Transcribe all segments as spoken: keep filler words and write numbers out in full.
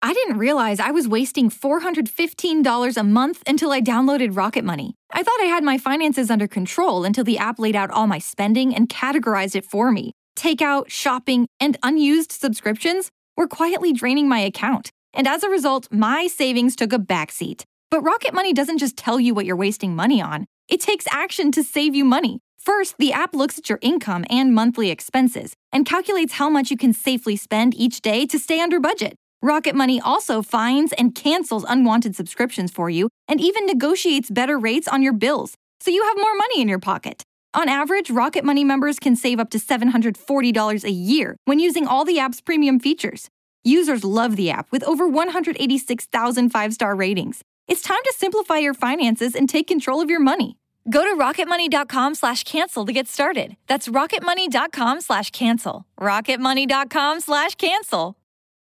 I didn't realize I was wasting four hundred fifteen dollars a month until I downloaded Rocket Money. I thought I had my finances under control until the app laid out all my spending and categorized it for me. Takeout, shopping, and unused subscriptions were quietly draining my account. And as a result, my savings took a backseat. But Rocket Money doesn't just tell you what you're wasting money on. It takes action to save you money. First, the app looks at your income and monthly expenses and calculates how much you can safely spend each day to stay under budget. Rocket Money also finds and cancels unwanted subscriptions for you and even negotiates better rates on your bills, so you have more money in your pocket. On average, Rocket Money members can save up to seven hundred forty dollars a year when using all the app's premium features. Users love the app with over one hundred eighty-six thousand five-star ratings. It's time to simplify your finances and take control of your money. Go to rocketmoney.com slash cancel to get started. That's rocketmoney.com slash cancel. rocketmoney.com slash cancel.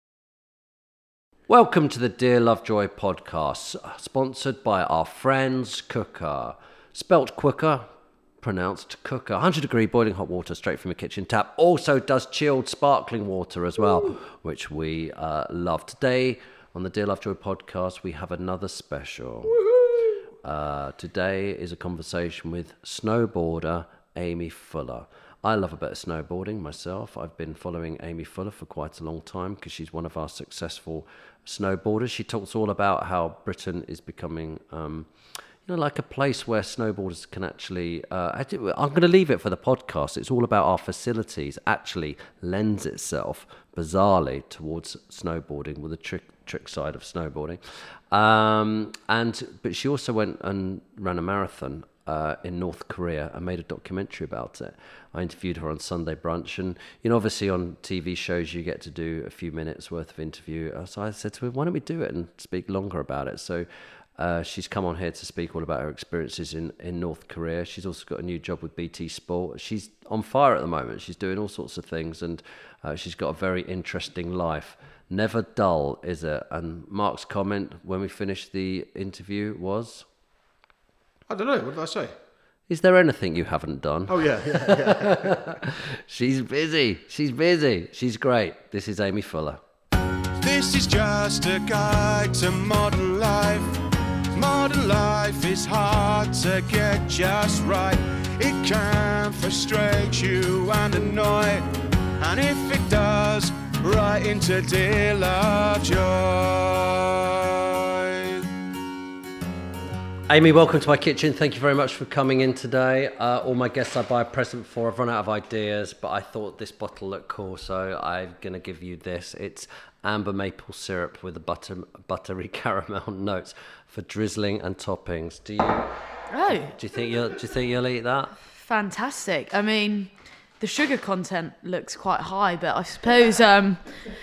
Welcome to the Dear Lovejoy podcast, sponsored by our friends Cooker. Spelt quicker, pronounced cooker. one hundred degree boiling hot water straight from a kitchen tap. Also does chilled sparkling water as well, Ooh. which we uh, love. Today on the Dear Lovejoy podcast, we have another special. Uh, today is a conversation with snowboarder Amy Fuller. I love a bit of snowboarding myself. I've been following Amy Fuller for quite a long time because she's one of our successful snowboarders. She talks all about how Britain is becoming, um, you know, like a place where snowboarders can actually... Uh, I'm going to leave it for the podcast. It's all about our facilities actually lends itself, bizarrely, towards snowboarding with the trick trick side of snowboarding. Um, and But she also went and ran a marathon Uh, in North Korea and made a documentary about it. I interviewed her on Sunday Brunch, and you know, obviously on T V shows you get to do a few minutes worth of interview. So I said to her, why don't we do it and speak longer about it? So uh, she's come on here to speak all about her experiences in, in North Korea. She's also got a new job with B T Sport. She's on fire at the moment. She's doing all sorts of things, and uh, she's got a very interesting life. Never dull, is it? And Mark's comment when we finished the interview was... I don't know. What did I say? Is there anything you haven't done? Oh, yeah. yeah, yeah. She's busy. She's busy. She's great. This is Amy Fuller. This is just a guide to modern life. Modern life is hard to get just right. It can frustrate you and annoy. And if it does, right into Dear Lovejoy. Amy, welcome to my kitchen. Thank you very much for coming in today. Uh, all my guests I buy a present for. I've run out of ideas, but I thought this bottle looked cool, so I'm going to give you this. It's amber maple syrup with the butter, buttery caramel notes for drizzling and toppings. Do you? Oh. Do you think you'll? Do you think you'll eat that? Fantastic. I mean, the sugar content looks quite high, but I suppose um,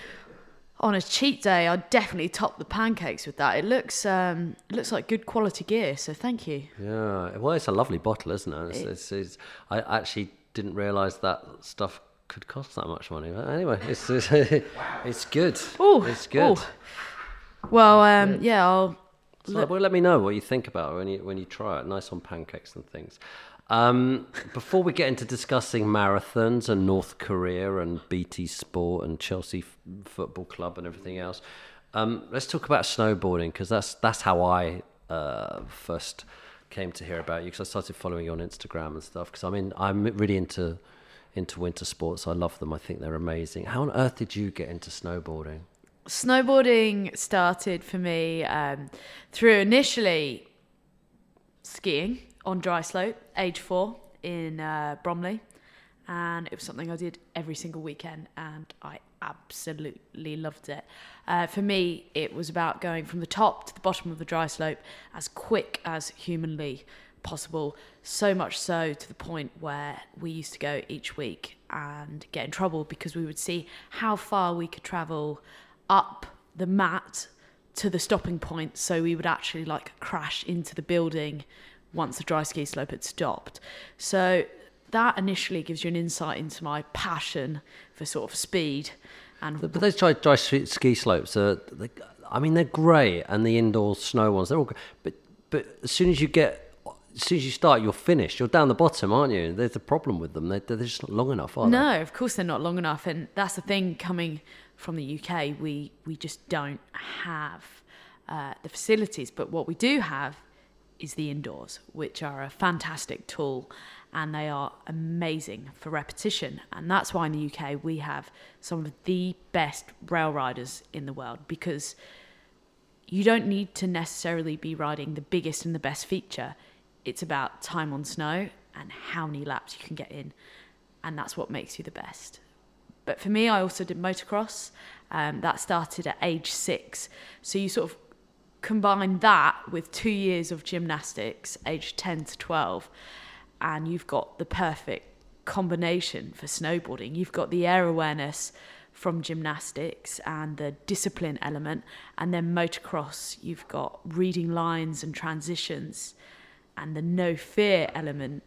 on a cheat day, I'd definitely top the pancakes with that. It looks um, it looks like good quality gear, so thank you. Yeah, well, it's a lovely bottle, isn't it? It's, it it's, it's, I actually didn't realise that stuff could cost that much money. But anyway, it's it's, it's good. Ooh, it's good. Ooh. Well, um, yeah, I'll... So, look. Well, let me know what you think about it when you, when you try it. Nice on pancakes and things. Um, before we get into discussing marathons and North Korea and B T Sport and Chelsea F- Football Club and everything else, um, let's talk about snowboarding, because that's that's how I uh, first came to hear about you, because I started following you on Instagram and stuff, because I'm in, I'm really into into winter sports. I love them. I think they're amazing. How on earth did you get into snowboarding? Snowboarding started for me um, through initially skiing on dry slope, age four, in uh, Bromley, and it was something I did every single weekend, and I absolutely loved it. Uh, for me, it was about going from the top to the bottom of the dry slope as quick as humanly possible, so much so to the point where we used to go each week and get in trouble because we would see how far we could travel up the mat to the stopping point, so we would actually like crash into the building once the dry ski slope had stopped. So that initially gives you an insight into my passion for sort of speed. And but those dry, dry ski slopes are, they, I mean, they're great, and the indoor snow ones, they're all great. But but as soon as you get, as soon as you start, you're finished. You're down the bottom, aren't you? There's a problem with them. They're, they're just not long enough, are no, they? of course they're not long enough, and that's the thing coming from the U K, we, we just don't have uh, the facilities. But what we do have is the indoors, which are a fantastic tool, and they are amazing for repetition. And that's why in the U K we have some of the best rail riders in the world, because you don't need to necessarily be riding the biggest and the best feature. It's about time on snow and how many laps you can get in. And that's what makes you the best. But for me, I also did motocross. Um, that started at age six. So you sort of combine that with two years of gymnastics, age ten to twelve, and you've got the perfect combination for snowboarding. You've got the air awareness from gymnastics and the discipline element, and then motocross, you've got reading lines and transitions and the no fear element,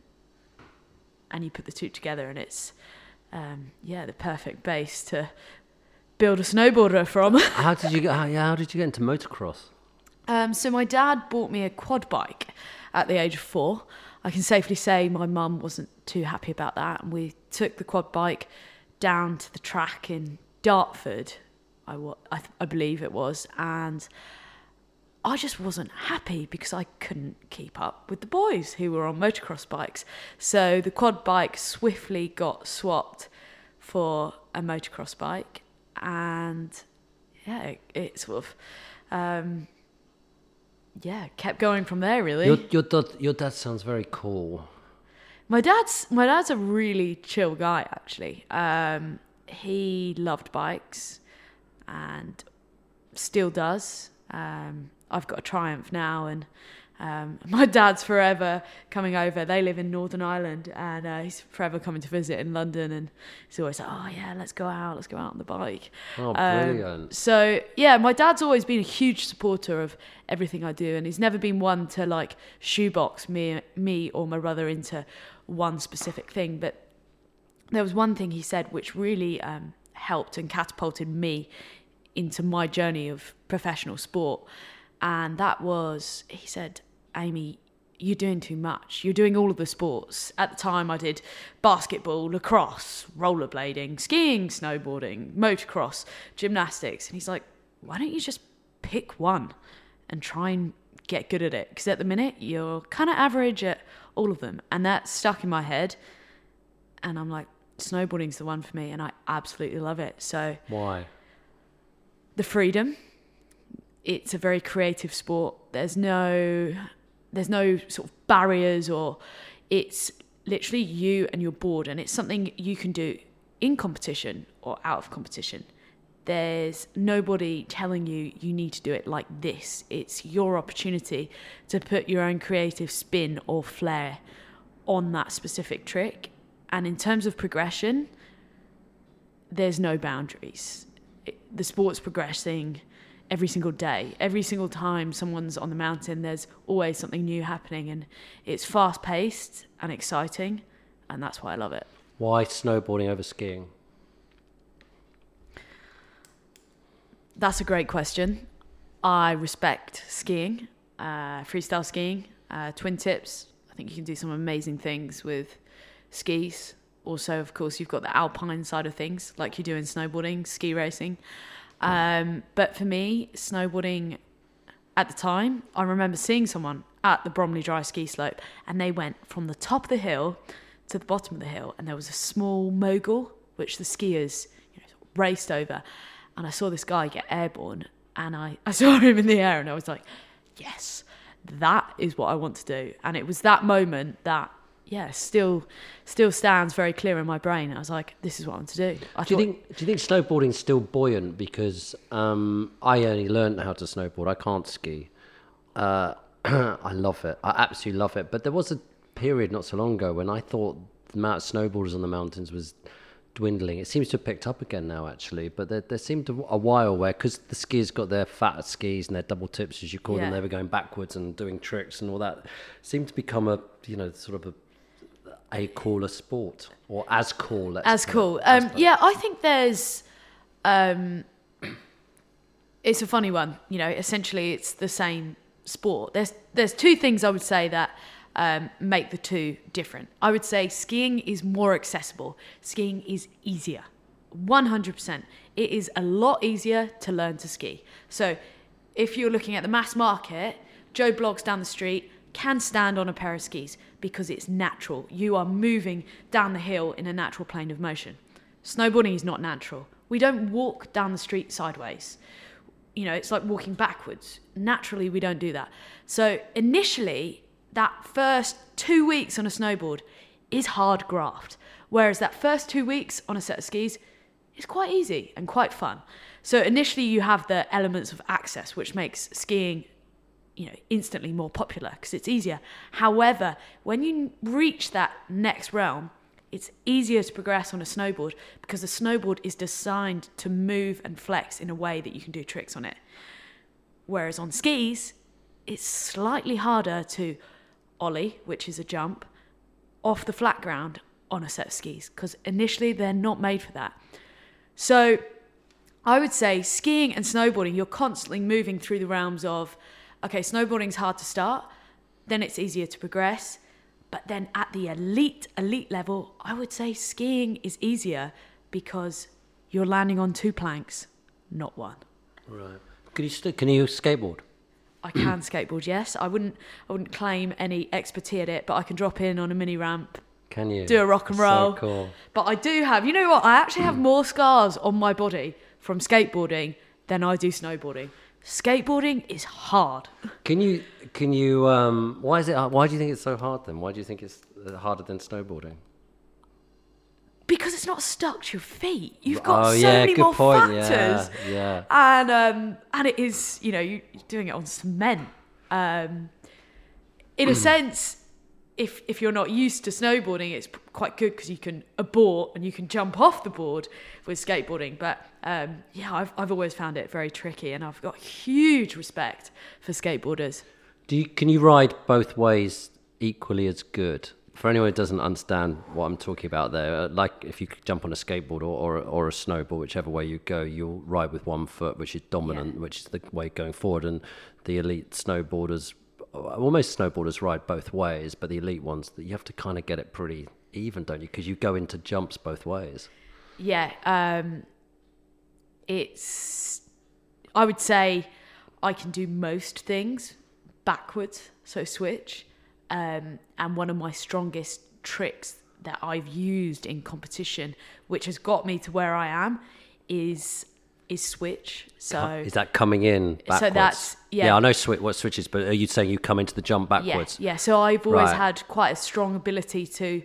and you put the two together and it's um, yeah the perfect base to build a snowboarder from. How did you get? How, yeah, how did you get into motocross? Um, so my dad bought me a quad bike at the age of four. I can safely say my mum wasn't too happy about that, and we took the quad bike down to the track in Dartford, I, I, I believe it was, and I just wasn't happy because I couldn't keep up with the boys who were on motocross bikes. So the quad bike swiftly got swapped for a motocross bike, and yeah, it, it sort of um, yeah kept going from there, really. Your, your dad, your dad sounds very cool. My dad's my dad's a really chill guy, actually. Um, he loved bikes and still does. Um, I've got a Triumph now, and um, my dad's forever coming over. They live in Northern Ireland, and uh, he's forever coming to visit in London, and he's always like, oh yeah, let's go out, let's go out on the bike. Oh, Um, brilliant. so yeah, my dad's always been a huge supporter of everything I do, and he's never been one to like shoebox me, me or my brother into one specific thing. But there was one thing he said which really um, helped and catapulted me into my journey of professional sport, and that was, he said, Amy, you're doing too much. You're doing all of the sports. At the time, I did basketball, lacrosse, rollerblading, skiing, snowboarding, motocross, gymnastics. And he's like, why don't you just pick one and try and get good at it? Because at the minute, you're kind of average at all of them. And that stuck in my head. And I'm like, snowboarding's the one for me. And I absolutely love it. So Why? the freedom. It's a very creative sport. There's no... There's no sort of barriers, or it's literally you and your board, and it's something you can do in competition or out of competition. There's nobody telling you you need to do it like this. It's your opportunity to put your own creative spin or flair on that specific trick. And in terms of progression, there's no boundaries. It, the sport's progressing every single day. Every single time someone's on the mountain, there's always something new happening, and it's fast-paced and exciting, and that's why I love it. Why snowboarding over skiing? That's a great question. I respect skiing, uh, freestyle skiing, uh, twin tips. I think you can do some amazing things with skis. Also, of course, you've got the alpine side of things, like you do in snowboarding, ski racing. Um, but for me, snowboarding at the time, I remember seeing someone at the Bromley Dry ski slope, and they went from the top of the hill to the bottom of the hill, and there was a small mogul which the skiers, you know, raced over, and I saw this guy get airborne, and I, I saw him in the air, and I was like, yes, that is what I want to do. And it was that moment that, yeah, still still stands very clear in my brain. I was like, this is what I want to do. I Do you thought, think do you think snowboarding's still buoyant? Because um, I only learned how to snowboard. I can't ski. Uh, I love it. I absolutely love it. But there was a period not so long ago when I thought the amount of snowboarders on the mountains was dwindling. It seems to have picked up again now, actually. But there, there seemed to, a while where, because the skiers got their fat skis and their double tips, as you call Yeah. them, they were going backwards and doing tricks and all that. Seemed to become a, you know, sort of a a cooler sport, or as cool. Let's as put it, cool. I Um, suppose. yeah, I think there's. Um, it's a funny one, you know. Essentially, it's the same sport. There's there's two things I would say that um, make the two different. I would say skiing is more accessible. Skiing is easier. one hundred percent. It is a lot easier to learn to ski. So if you're looking at the mass market, Joe Bloggs down the street can stand on a pair of skis because it's natural. You are moving down the hill in a natural plane of motion. Snowboarding is not natural. We don't walk down the street sideways. You know, it's like walking backwards. Naturally, we don't do that. So initially, that first two weeks on a snowboard is hard graft, whereas that first two weeks on a set of skis is quite easy and quite fun. So initially, you have the elements of access, which makes skiing, you know, instantly more popular because it's easier. However, when you reach that next realm, it's easier to progress on a snowboard because the snowboard is designed to move and flex in a way that you can do tricks on it. Whereas on skis, it's slightly harder to ollie, which is a jump, off the flat ground on a set of skis because initially they're not made for that. So I would say skiing and snowboarding, you're constantly moving through the realms of, okay, snowboarding's hard to start, then it's easier to progress. But then at the elite, elite level, I would say skiing is easier because you're landing on two planks, not one. Right. Can you st- can you skateboard? I can skateboard, yes. I wouldn't I wouldn't claim any expertise at it, but I can drop in on a mini ramp. Can you? Do a rock and That's roll. So cool. But I do have, you know what? I actually have more scars on my body from skateboarding than I do snowboarding. Skateboarding is hard. Can you can you um why is it why do you think it's so hard then? Why do you think it's harder than snowboarding? Because it's not stuck to your feet. You've got oh, so yeah, many good more point. factors. Yeah, yeah. And um and it is, you know, you- you're doing it on cement. Um in a sense, if if you're not used to snowboarding, it's p- quite good because you can abort and you can jump off the board with skateboarding. But um, yeah, I've I've always found it very tricky, and I've got huge respect for skateboarders. Do you can you ride both ways equally as good? For anyone who doesn't understand what I'm talking about there, uh, like if you could jump on a skateboard or, or or a snowboard, whichever way you go, you'll ride with one foot, which is dominant, Yeah. which is the way going forward. And the elite snowboarders, almost snowboarders ride both ways, but the elite ones, you have to kind of get it pretty even, don't you? Because you go into jumps both ways. Yeah, um, it's. I would say I can do most things backwards, so switch. Um, and one of my strongest tricks that I've used in competition, which has got me to where I am, is is switch. So Is that coming in backwards? So that's- yeah. Yeah, I know swi- what switch is, but are you saying you come into the jump yeah, backwards? yeah. So I've always Right. had quite a strong ability to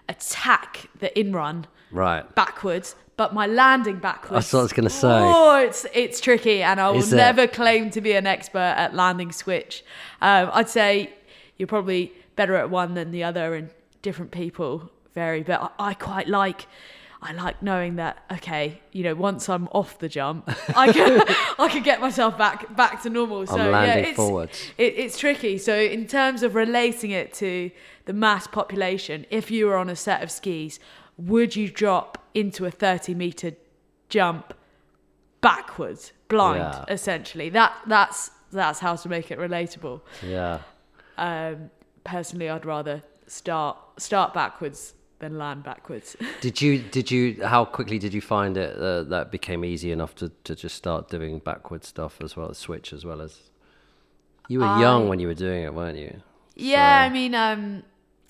attack the in run Right. backwards, but my landing backwards. That's what I was gonna say. Oh, it's it's tricky, and I will Is it? never claim to be an expert at landing switch. Um, I'd say you're probably better at one than the other, and different people vary. But I, I quite like. I like knowing that, okay, you know, once I'm off the jump, I can I can get myself back back to normal. So landing yeah, it's, forwards. It, it's tricky. So in terms of relating it to the mass population, if you were on a set of skis, would you drop into a thirty meter jump backwards, blind, Yeah. essentially? That that's that's how to make it relatable. Yeah. Um, personally, I'd rather start start backwards than land backwards. Did you, did you, how quickly did you find it uh, that became easy enough to, to just start doing backward stuff as well as switch as well as, you were young I- when you were doing it, weren't you? Yeah, So- I mean, um,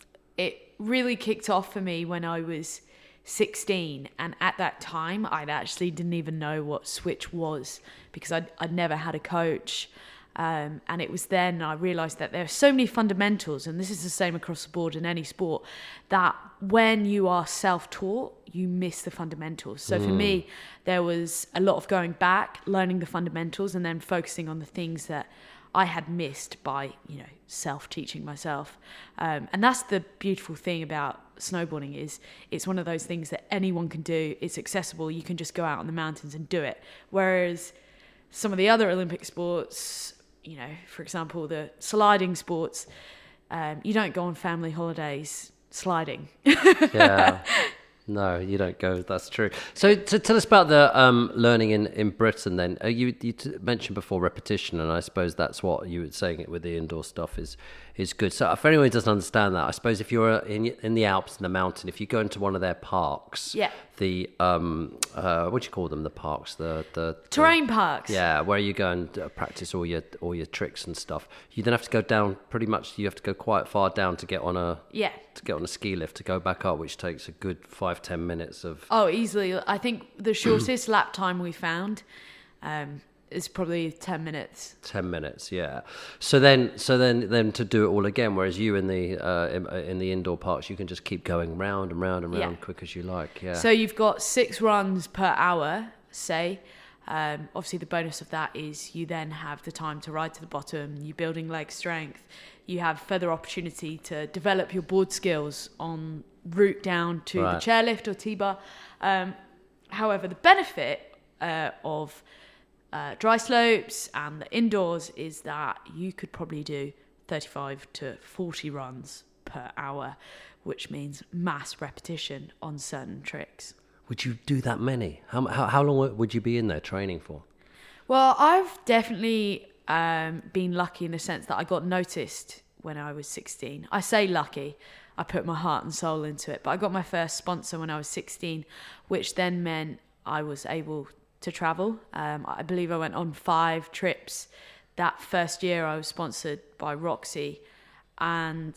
it really kicked off for me when I was sixteen, and at that time, I actually didn't even know what switch was because I'd, I'd never had a coach. Um, and it was then I realised that there are so many fundamentals, and this is the same across the board in any sport, that when you are self-taught, you miss the fundamentals. So for me, there was a lot of going back, learning the fundamentals, and then focusing on the things that I had missed by, you know, self-teaching myself. Um, and that's the beautiful thing about snowboarding is it's one of those things that anyone can do. It's accessible. You can just go out on the mountains and do it. Whereas some of the other Olympic sports, you know, for example, the sliding sports, um, you don't go on family holidays sliding. Yeah. No, you don't go. That's true. So, to tell us about the um, learning in, in Britain. Then uh, you you t- mentioned before repetition, and I suppose that's what you were saying. It with the indoor stuff is is good. So, if anyone doesn't understand that, I suppose if you're in in the Alps in the mountain, if you go into one of their parks, Yeah. the um, uh, what do you call them? The parks, the the Terrain parks. Yeah, where you go and uh, practice all your all your tricks and stuff. You then have to go down. Pretty much, you have to go quite far down to get on a Yeah. to get on a ski lift to go back up, which takes a good five ten minutes of. Oh, easily. I think the shortest lap time we found um, is probably ten minutes. Ten minutes, yeah. So then, so then, then to do it all again. Whereas you in the uh, in, in the indoor parks, you can just keep going round and round and round, Yeah. quick as you like. Yeah. So you've got six runs per hour, say. Um, obviously, the bonus of that is you then have the time to ride to the bottom. You're building leg strength. You have further opportunity to develop your board skills on route down to Right. the chairlift or T-bar. Um, however, the benefit uh, of uh, dry slopes and the indoors is that you could probably do thirty-five to forty runs per hour, which means mass repetition on certain tricks. Would you do that many? How how how long would you be in there training for? Well, I've definitely um, been lucky in the sense that I got noticed when I was sixteen. I say lucky. I put my heart and soul into it. But I got my first sponsor when I was sixteen, which then meant I was able to travel. Um, I believe I went on five trips. That first year I was sponsored by Roxy. And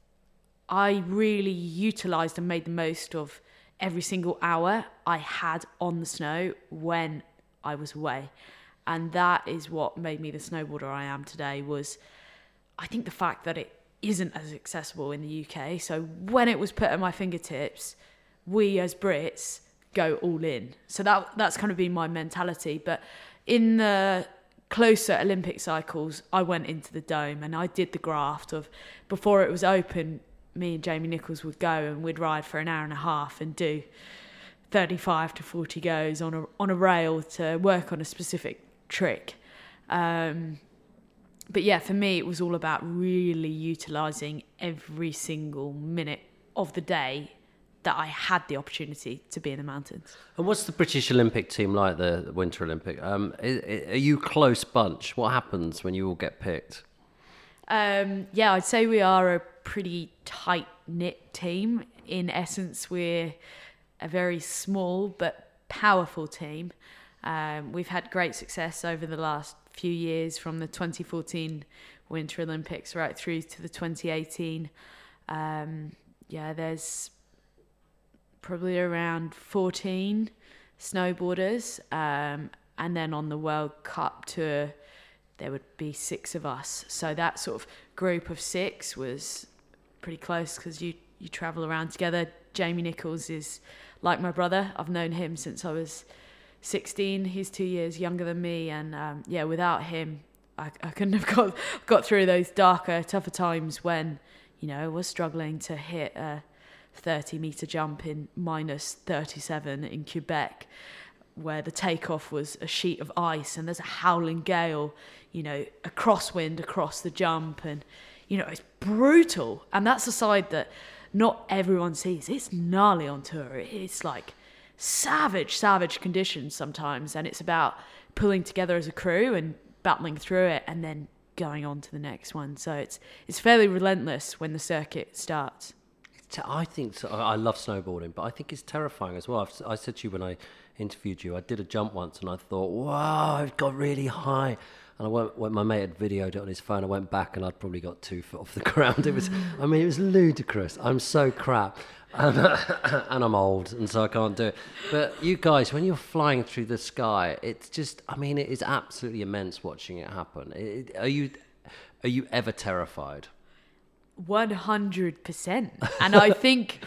I really utilised and made the most of every single hour I had on the snow when I was away. And that is what made me the snowboarder I am today, was I think the fact that it isn't as accessible in the U K. So when it was put at my fingertips, we as Brits go all in. So that that's kind of been my mentality. But in the closer Olympic cycles, I went into the dome and I did the graft of, before it was open, me and Jamie Nichols would go and we'd ride for an hour and a half and do thirty-five to forty goes on a on a rail to work on a specific trick. Um, but yeah, for me, it was all about really utilising every single minute of the day that I had the opportunity to be in the mountains. And what's the British Olympic team like, the Winter Olympic? Um, are, are you close bunch? What happens when you all get picked? Um, yeah, I'd say we are a pretty tight-knit team. In essence, we're a very small but powerful team. Um, we've had great success over the last few years, from the twenty fourteen Winter Olympics right through to the twenty eighteen. Um, yeah, there's probably around fourteen snowboarders. Um, and then on the World Cup tour, there would be six of us. So that sort of group of six was pretty close because you, you travel around together. Jamie Nichols is like my brother. I've known him since I was sixteen. He's two years younger than me. And um, yeah, without him, I, I couldn't have got, got through those darker, tougher times when, you know, I was struggling to hit a thirty metre jump in minus thirty-seven in Quebec, where the takeoff was a sheet of ice and there's a howling gale, you know, a crosswind across the jump, and, you know, it's brutal. And that's a side that not everyone sees. It's gnarly on tour. It's like savage, savage conditions sometimes, and it's about pulling together as a crew and battling through it and then going on to the next one. So it's it's fairly relentless when the circuit starts. I think so. I love snowboarding, but I think it's terrifying as well. I've, I said to you when I interviewed you, I did a jump once and I thought, wow, it got really high. And I went, when my mate had videoed it on his phone, I went back and I'd probably got two foot off the ground. It was, I mean, it was ludicrous. I'm so crap. And, and I'm old, and so I can't do it. But you guys, when you're flying through the sky, it's just, I mean, it is absolutely immense watching it happen. It, are you, are you ever terrified? one hundred percent. And I think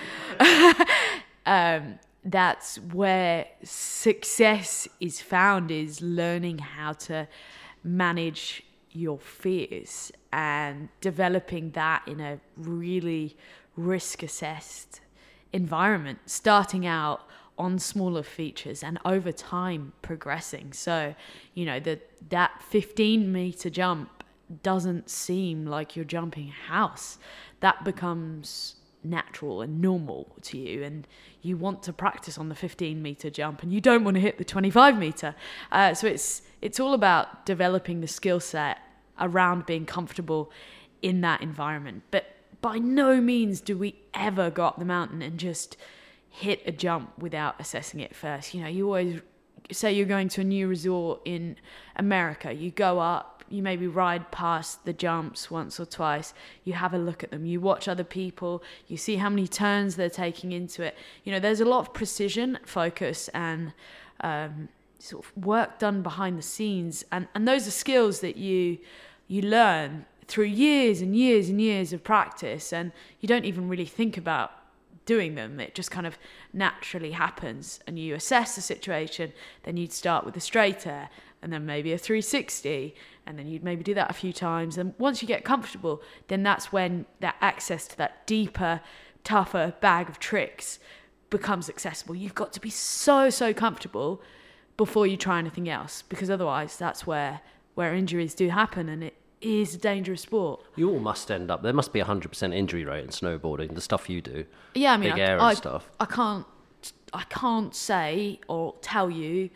um, that's where success is found, is learning how to manage your fears and developing that in a really risk-assessed environment, starting out on smaller features and over time progressing. So, you know, the, that fifteen meter jump doesn't seem like you're jumping a house. That becomes natural and normal to you, and you want to practice on the fifteen meter jump and you don't want to hit the twenty-five meter. Uh, so it's it's all about developing the skill set around being comfortable in that environment. But by no means do we ever go up the mountain and just hit a jump without assessing it first. You know, you always say you're going to a new resort in America, you go up, you maybe ride past the jumps once or twice, you have a look at them, you watch other people, you see how many turns they're taking into it. You know, there's a lot of precision, focus, and um, sort of work done behind the scenes, and, and those are skills that you you learn through years and years and years of practice, and you don't even really think about doing them. It just kind of naturally happens, and you assess the situation. Then you'd start with a straight air, and then maybe a three sixty, and then you'd maybe do that a few times. And once you get comfortable, then that's when that access to that deeper, tougher bag of tricks becomes accessible. You've got to be so, so comfortable before you try anything else, because otherwise that's where where injuries do happen, and it is a dangerous sport. You all must end up, there must be a one hundred percent injury rate in snowboarding, the stuff you do. Yeah, I mean, Big I, air I, and stuff. I can't, I can't say or tell you,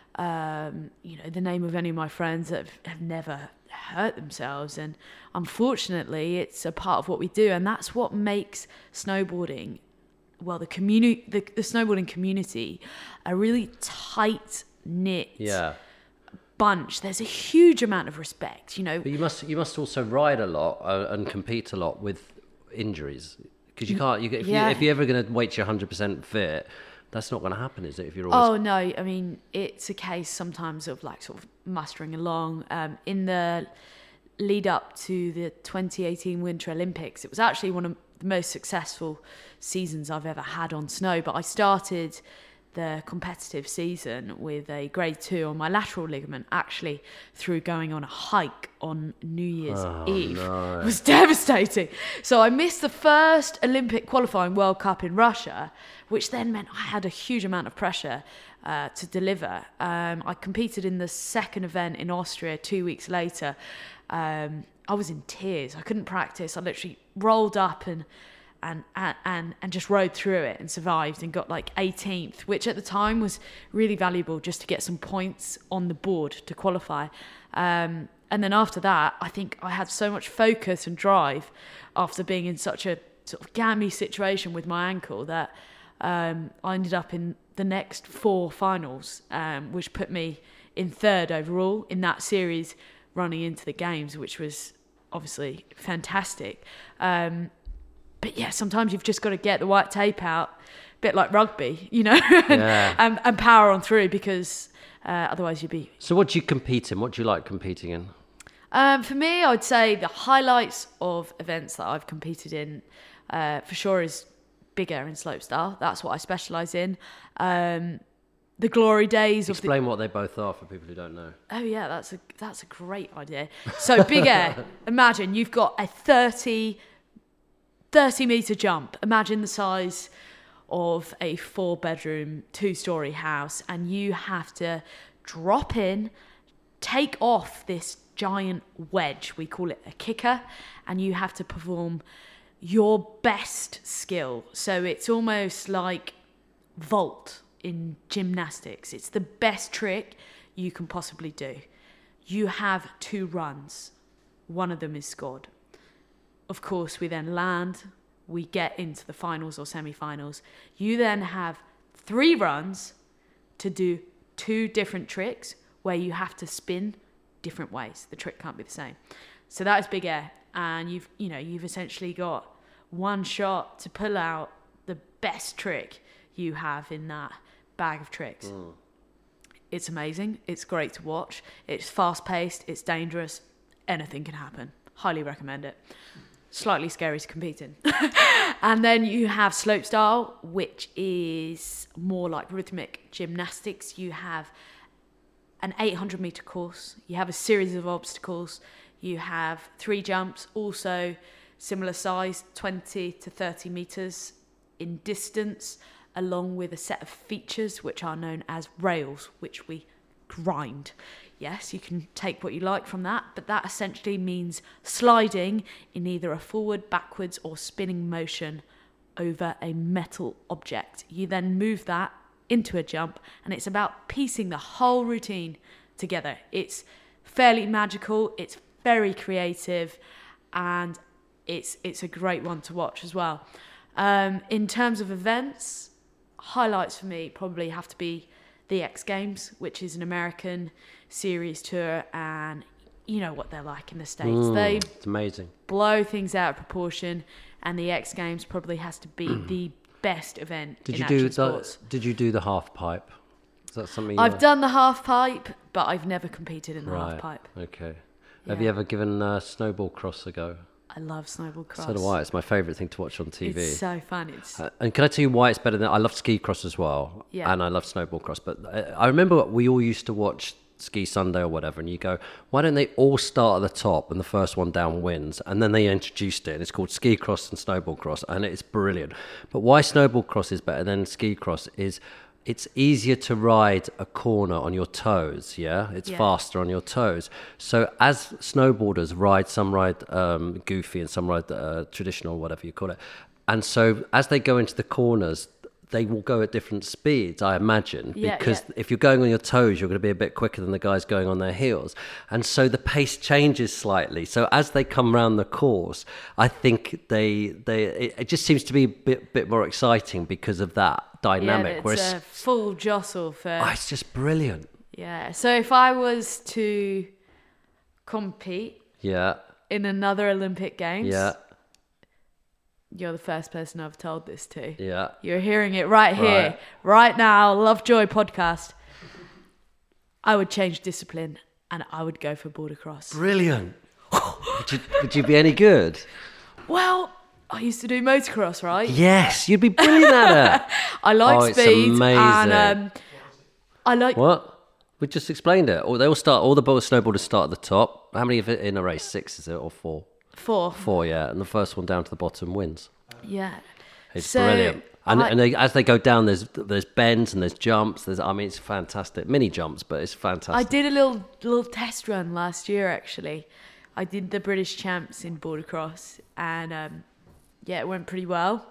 um, you know, the name of any of my friends that have, have never hurt themselves, and unfortunately, it's a part of what we do, and that's what makes snowboarding, well, the community, the, the snowboarding community, a really tight knit. Yeah. bunch. There's a huge amount of respect, you know. But you must you must also ride a lot uh, and compete a lot with injuries, because you can't. You, if, Yeah. you, if you're ever going to wait to your one hundred percent fit, that's not going to happen, is it? If you're always Oh no, I mean, it's a case sometimes of like sort of mustering along. Um, in the lead up to the twenty eighteen Winter Olympics, it was actually one of the most successful seasons I've ever had on snow. But I started the competitive season with a grade two on my lateral ligament, actually through going on a hike on New Year's Oh, Eve. no. It was devastating. So I missed the first Olympic qualifying World Cup in Russia, which then meant I had a huge amount of pressure uh, to deliver. Um, I competed in the second event in Austria two weeks later. Um, I was in tears. I couldn't practice. I literally rolled up and And, and and just rode through it and survived and got like eighteenth, which at the time was really valuable just to get some points on the board to qualify. Um, and then after that, I think I had so much focus and drive after being in such a sort of gammy situation with my ankle that um, I ended up in the next four finals, um, which put me in third overall in that series running into the games, which was obviously fantastic. Um, But yeah, sometimes you've just got to get the white tape out, a bit like rugby, you know, and, Yeah. and, and power on through, because uh, otherwise you'd be... So what do you compete in? What do you like competing in? Um, for me, I'd say the highlights of events that I've competed in, uh, for sure, is big air and slopestyle. That's what I specialise in. Um, the glory days of the... Explain what they both are for people who don't know. Oh yeah, that's a that's a great idea. So big air, imagine you've got a thirty... thirty meter jump. Imagine the size of a four bedroom, two story house, and you have to drop in, take off this giant wedge. We call it a kicker, and you have to perform your best skill. So it's almost like vault in gymnastics. It's the best trick you can possibly do. You have two runs. One of them is scored. Of course, we then land, we get into the finals or semi-finals. You then have three runs to do two different tricks where you have to spin different ways. The trick can't be the same. So that is big air. And you've, you know, you've essentially got one shot to pull out the best trick you have in that bag of tricks. Mm. It's amazing. It's great to watch. It's fast-paced. It's dangerous. Anything can happen. Highly recommend it. Slightly scary to compete in. And then you have slopestyle, which is more like rhythmic gymnastics. You have an eight hundred meter course. You have a series of obstacles. You have three jumps, also similar size, twenty to thirty meters in distance, along with a set of features which are known as rails, which we grind. Yes, you can take what you like from that, but that essentially means sliding in either a forward, backwards, or spinning motion over a metal object. You then move that into a jump, and it's about piecing the whole routine together. It's fairly magical, it's very creative, and it's it's a great one to watch as well. Um, in terms of events, highlights for me probably have to be the X Games, which is an American series tour, and you know what they're like in the States. Mm, they it's amazing. blow things out of proportion, and the X Games probably has to be the best event Did in you do action the, sports. Did you do the half pipe? Is that something you I've were- done the half pipe, but I've never competed in the Right. half pipe. Okay. Have Yeah. you ever given uh, snowball cross a go? I love snowball cross. So do I. It's my favourite thing to watch on T V. It's so fun. It's Uh, and can I tell you why it's better than I love ski cross as well, Yeah. and I love snowball cross. But I, I remember we all used to watch Ski Sunday or whatever, and you go, why don't they all start at the top and the first one down wins? And then they introduced it, and it's called ski cross and snowball cross, and it's brilliant. But why snowball cross is better than ski cross is it's easier to ride a corner on your toes, yeah? It's Yeah. faster on your toes. So as snowboarders ride, some ride um, goofy and some ride uh, traditional, whatever you call it. And so as they go into the corners, they will go at different speeds, I imagine, Yeah, because yeah. if you're going on your toes, you're going to be a bit quicker than the guys going on their heels. And so the pace changes slightly. So as they come round the course, I think they, they it, it just seems to be a bit, bit more exciting because of that dynamic. yeah, it's Whereas a full jostle for oh, it's just brilliant. yeah. So if I was to compete Yeah, in another Olympic Games, yeah, you're the first person I've told this to. yeah. You're hearing it right here, Right. right now. Lovejoy podcast. I would change discipline and I would go for border cross. Brilliant. would, you, would you be any good? Well, I used to do motocross, right? Yes, you'd be brilliant at it. I like Oh, it's speed amazing. and um, I like What? We just explained it. Or they all start. All the boat snowboarders start at the top. How many of it in a race? Six is it or four? four. Four, yeah. And the first one down to the bottom wins. Yeah. It's So, brilliant. And, I- and they, as they go down, there's there's bends and there's jumps. There's I mean, it's fantastic. Mini jumps, but it's fantastic. I did a little little test run last year actually. I did the British champs in border cross and um, yeah, it went pretty well.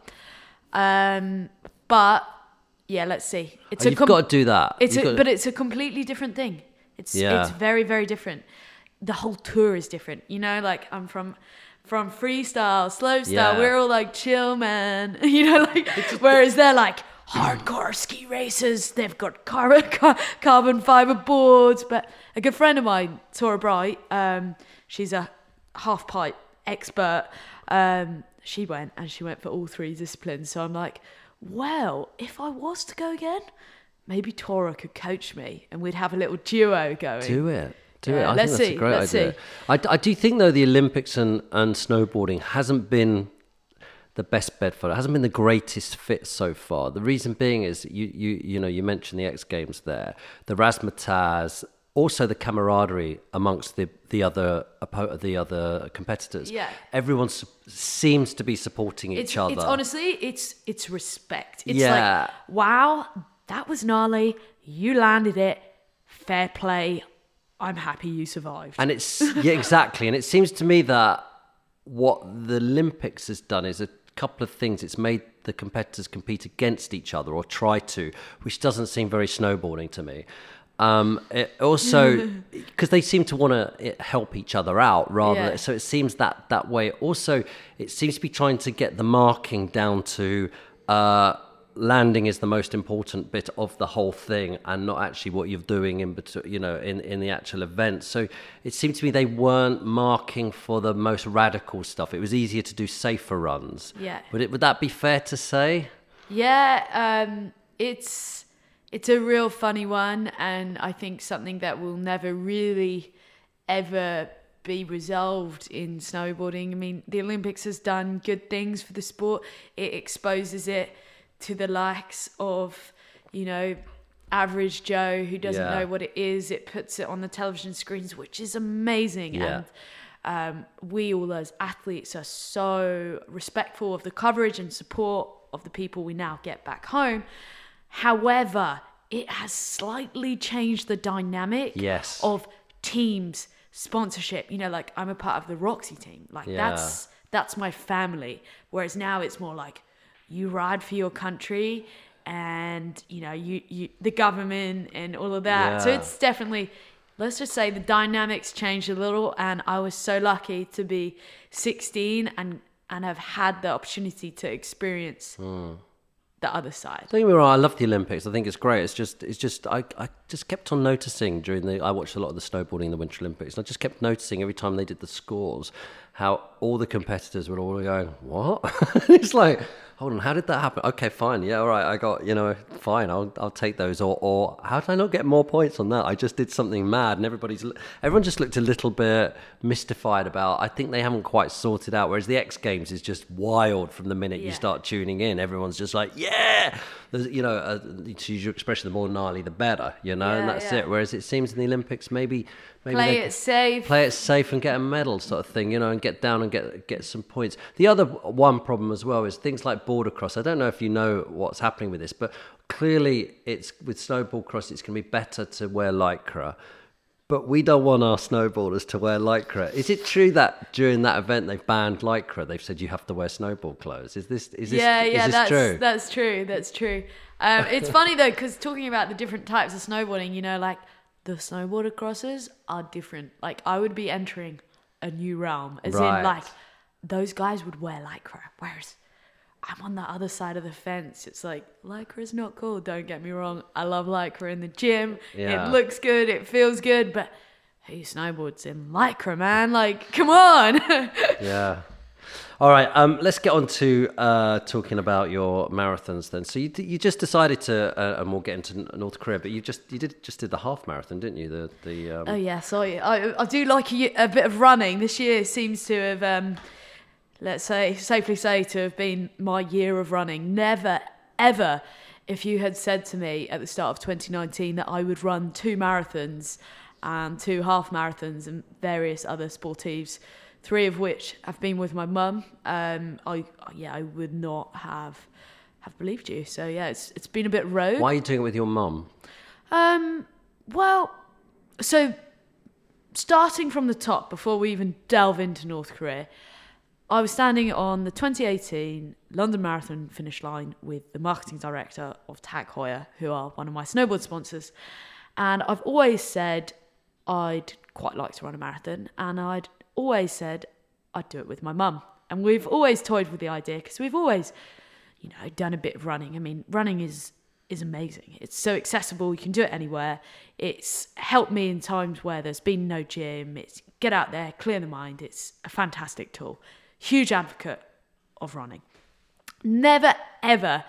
Um, but yeah, let's see. It's Oh, a you've com- got to do that. It's You've a, got to- but it's a completely different thing. It's Yeah. it's very very different. The whole tour is different. You know, like I'm from from freestyle, slow style. Yeah. We're all like chill, man. You know, like whereas they're like hardcore ski races. They've got carbon car, carbon fiber boards. But a good friend of mine, Tora Bright, um, she's a half pipe expert. Um, she went and she went for all three disciplines. So I'm like, well, if I was to go again, maybe Tora could coach me and we'd have a little duo going. do it. Do it. Yeah, I let's think that's see, a great let's idea. see. I, I do think though the Olympics and, and snowboarding hasn't been the best bed for it. It hasn't been the greatest fit so far. The reason being is you you you know you mentioned the X Games there, the razzmatazz, also the camaraderie amongst the the other oppo- the other competitors. Yeah. Everyone s- seems to be supporting each It's, other. it's honestly, it's it's respect. It's Yeah. like, wow, that was gnarly. You landed it. Fair play. I'm happy you survived. And it's yeah, exactly. And it seems to me that what the Olympics has done is a couple of things. It's made the competitors compete against each other or try to, which doesn't seem very snowboarding to me. Um, it also, because they seem to want to help each other out rather. Yeah. Than, so it seems that that way. Also, it seems to be trying to get the marking down to. Uh, landing is the most important bit of the whole thing and not actually what you're doing in between, you know, in, in the actual event. So it seemed to me they weren't marking for the most radical stuff. It was easier to do safer runs. Yeah. Would it, would that be fair to say? Yeah, um, it's it's a real funny one, and I think something that will never really ever be resolved in snowboarding. I mean, the Olympics has done good things for the sport. It exposes it to the likes of, you know, average Joe who doesn't Yeah. know what it is. It puts it on the television screens, which is amazing. Yeah. And um, we all as athletes are so respectful of the coverage and support of the people we now get back home. However, it has slightly changed the dynamic Yes. of teams, sponsorship. You know, like I'm a part of the Roxy team. Like Yeah. that's that's my family. Whereas now it's more like, you ride for your country and, you know, you, you the government and all of that. Yeah. So it's definitely, let's just say the dynamics changed a little, and I was so lucky to be sixteen and, and have had the opportunity to experience Mm. the other side. Don't get me wrong, I love the Olympics. I think it's great. It's just, it's just, I, I just kept on noticing during the, I watched a lot of the snowboarding in the Winter Olympics, and I just kept noticing every time they did the scores, how all the competitors were all going, what? It's like, hold on, how did that happen? Okay, fine. Yeah, all right. I got, you know, fine. I'll, I'll take those. Or, or how did I not get more points on that? I just did something mad, and everybody's, everyone just looked a little bit mystified about, I think they haven't quite sorted out. Whereas the X Games is just wild from the minute Yeah. you start tuning in. Everyone's just like, yeah, there's, you know, uh, to use your expression, the more gnarly, the better, you know, and Yeah, that's yeah. it. Whereas it seems in the Olympics, maybe, maybe Play they- it safe. play it safe and get a medal sort of thing, you know, and get down and get get some points. The other one problem as well is things like border cross. I don't know if you know what's happening with this, but clearly it's with snowboard cross, it's going to be better to wear Lycra. But we don't want our snowboarders to wear Lycra. Is it true that during that event they've banned Lycra? They've said you have to wear snowboard clothes. Is this is this, yeah, is yeah, this that's true? that's true. That's true. Um, it's funny though, because talking about the different types of snowboarding, you know, like the snowboarder crosses are different. Like I would be entering a new realm, as Right. in like those guys would wear Lycra, whereas I'm on the other side of the fence. It's like, Lycra's not cool, don't get me wrong. I love Lycra in the gym. Yeah. It looks good, it feels good, but who snowboards in Lycra, man? Like, come on. Yeah. All right. Um, let's get on to uh, talking about your marathons then. So you you just decided to, uh, and we'll get into North Korea, but you just you did just did the half marathon, didn't you? The the um... Oh yes, I, I I do like a, a bit of running. This year seems to have, um, let's say, safely say, to have been my year of running. Never, ever, if you had said to me at the start of twenty nineteen that I would run two marathons and two half marathons and various other sportives, three of which have been with my mum, um, I yeah, I would not have have believed you. So yeah, it's it's been a bit rogue. Why are you doing it with your mum? Um, well, so starting from the top, before we even delve into North Korea, I was standing on the twenty eighteen London Marathon finish line with the marketing director of Tag Heuer, who are one of my snowboard sponsors. And I've always said I'd quite like to run a marathon, and I'd always said I'd do it with my mum. And we've always toyed with the idea because we've always, you know, done a bit of running. I mean, running is is amazing. It's so accessible. You can do it anywhere. It's helped me in times where there's been no gym. It's get out there, clear the mind. It's a fantastic tool. Huge advocate of running. Never, ever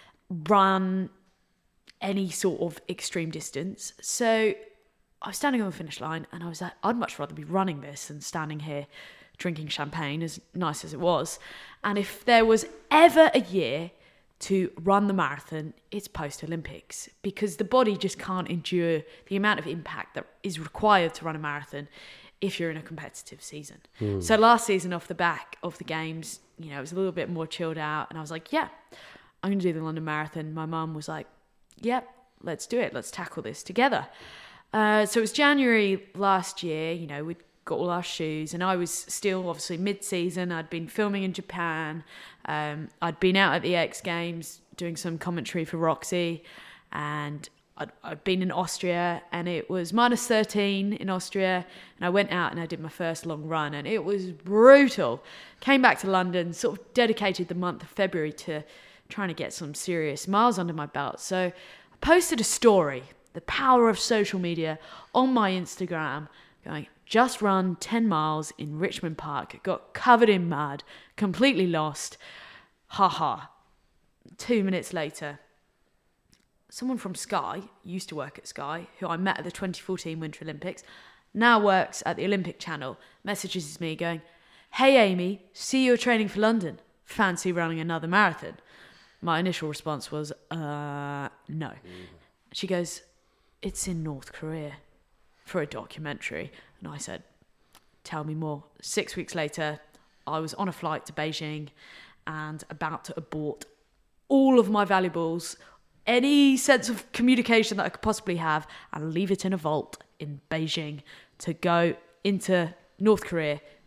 run any sort of extreme distance. So I was standing on the finish line and I was like, I'd much rather be running this than standing here drinking champagne, as nice as it was. And if there was ever a year to run the marathon, it's post-Olympics, because the body just can't endure the amount of impact that is required to run a marathon if you're in a competitive season. Mm. So last season, off the back of the games, you know, it was a little bit more chilled out, and I was like, yeah, I'm going to do the London Marathon. My mum was like, yeah, let's do it. Let's tackle this together. Uh, so it was January last year, you know, we'd got all our shoes, and I was still obviously mid-season. I'd been filming in Japan. Um, I'd been out at the X Games doing some commentary for Roxy, and I'd, I'd been in Austria, and it was minus thirteen in Austria, and I went out and I did my first long run, and it was brutal. Came back to London, sort of dedicated the month of February to trying to get some serious miles under my belt. So I posted a story, the power of social media, on my Instagram, going, just run ten miles in Richmond Park, got covered in mud, completely lost. Ha ha. Two minutes later, someone from Sky, used to work at Sky, who I met at the twenty fourteen Winter Olympics, now works at the Olympic Channel, messages me going, hey Amy, see you're training for London. Fancy running another marathon? My initial response was, uh, no. She goes, it's in North Korea for a documentary. And I said, tell me more. Six weeks later, I was on a flight to Beijing and about to abort all of my valuables, any sense of communication that I could possibly have, and leave it in a vault in Beijing to go into North Korea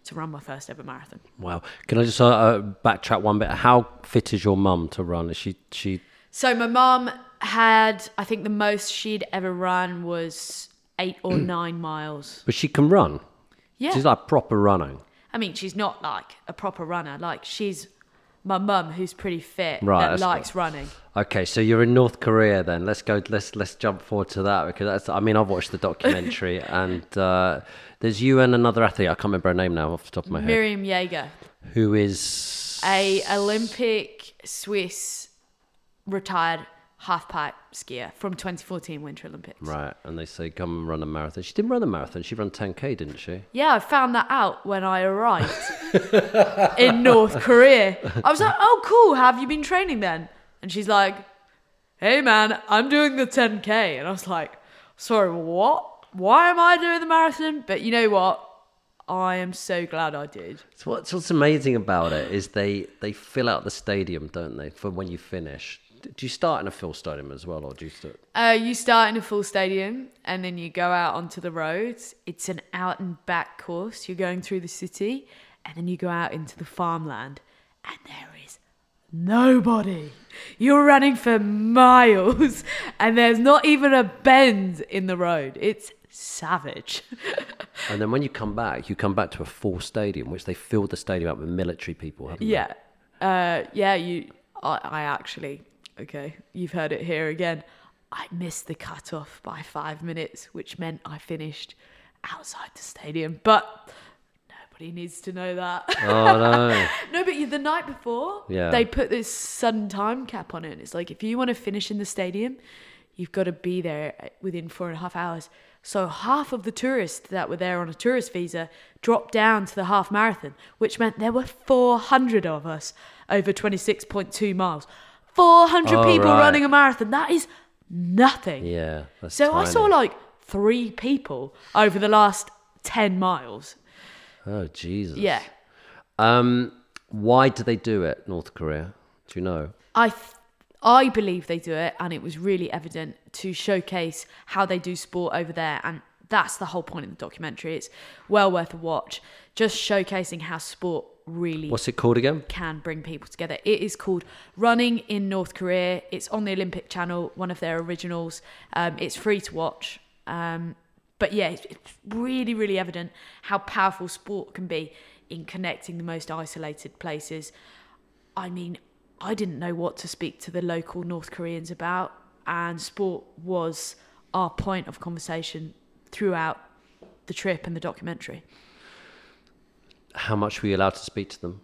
to run my first ever marathon. Wow. Can I just uh, uh, backtrack one bit? How fit is your mum to run? Is she she? So my mum had, I think the most she'd ever run was eight or nine miles. But she can run. Yeah. She's like proper running. I mean, she's not like a proper runner. Like, she's my mum, who's pretty fit, Right, that that's likes running. Okay, so you're in North Korea then. Let's go. Let's let's jump forward to that because that's. I mean, I've watched the documentary and uh, there's you and another athlete. I can't remember her name now off the top of my head. Miriam Jaeger, Who is a Olympic Swiss retired half-pipe skier from twenty fourteen Winter Olympics. Right, and they say come and run a marathon. She didn't run a marathon. She ran ten K, didn't she? Yeah, I found that out when I arrived in North Korea. I was like, oh, cool. Have you been training then? And she's like, hey, man, I'm doing the ten K. And I was like, sorry, what? Why am I doing the marathon? But you know what? I am so glad I did. So what's, what's amazing about it is they, they fill out the stadium, don't they, for when you finish. Do you start in a full stadium as well, or do you start? Uh, you start in a full stadium and then you go out onto the roads. It's an out and back course. You're going through the city and then you go out into the farmland and there is nobody. You're running for miles and there's not even a bend in the road. It's savage. And then when you come back, you come back to a full stadium, which they filled the stadium up with military people, haven't Yeah. Uh, yeah, you. I, I actually... Okay, you've heard it here again. I missed the cutoff by five minutes, which meant I finished outside the stadium. But nobody needs to know that. they? Oh, no. No, but the night before, Yeah. they put this sudden time cap on it. It's like, if you want to finish in the stadium, you've got to be there within four and a half hours. So half of the tourists that were there on a tourist visa dropped down to the half marathon, which meant there were four hundred of us over twenty-six point two miles. four hundred Oh, people right. running a marathon. That is nothing. Yeah, that's So I tiny. saw like three people over the last ten miles. Oh, Jesus. Yeah. Um, why do they do it, North Korea? Do you know? I th- I believe they do it, and it was really evident to showcase how they do sport over there. And that's the whole point of the documentary. It's well worth a watch. Just showcasing how sport really What's it called again? can bring people together. It is called Running in North Korea. It's on the Olympic Channel, one of their originals. Um, it's free to watch. Um, but yeah, it's, it's really, really evident how powerful sport can be in connecting the most isolated places. I mean, I didn't know what to speak to the local North Koreans about, and sport was our point of conversation throughout the trip and the documentary. How much were you allowed to speak to them?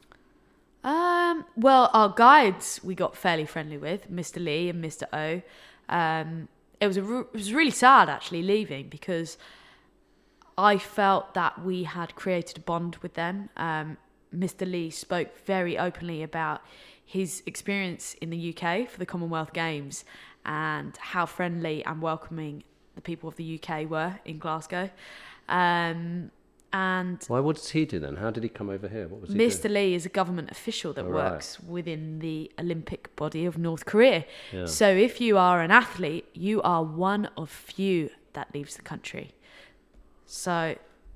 Um, well, our guides we got fairly friendly with, Mister Lee and Mister O. Um, it was a re- it was really sad actually leaving, because I felt that we had created a bond with them. Um, Mister Lee spoke very openly about his experience in the U K for the Commonwealth Games and how friendly and welcoming the people of the U K were in Glasgow. Um, and Why? What does he do then? How did he come over here? What was he Mister doing? Lee is a government official that Oh, right. works within the Olympic body of North Korea. Yeah. So if you are an athlete, you are one of few that leaves the country. So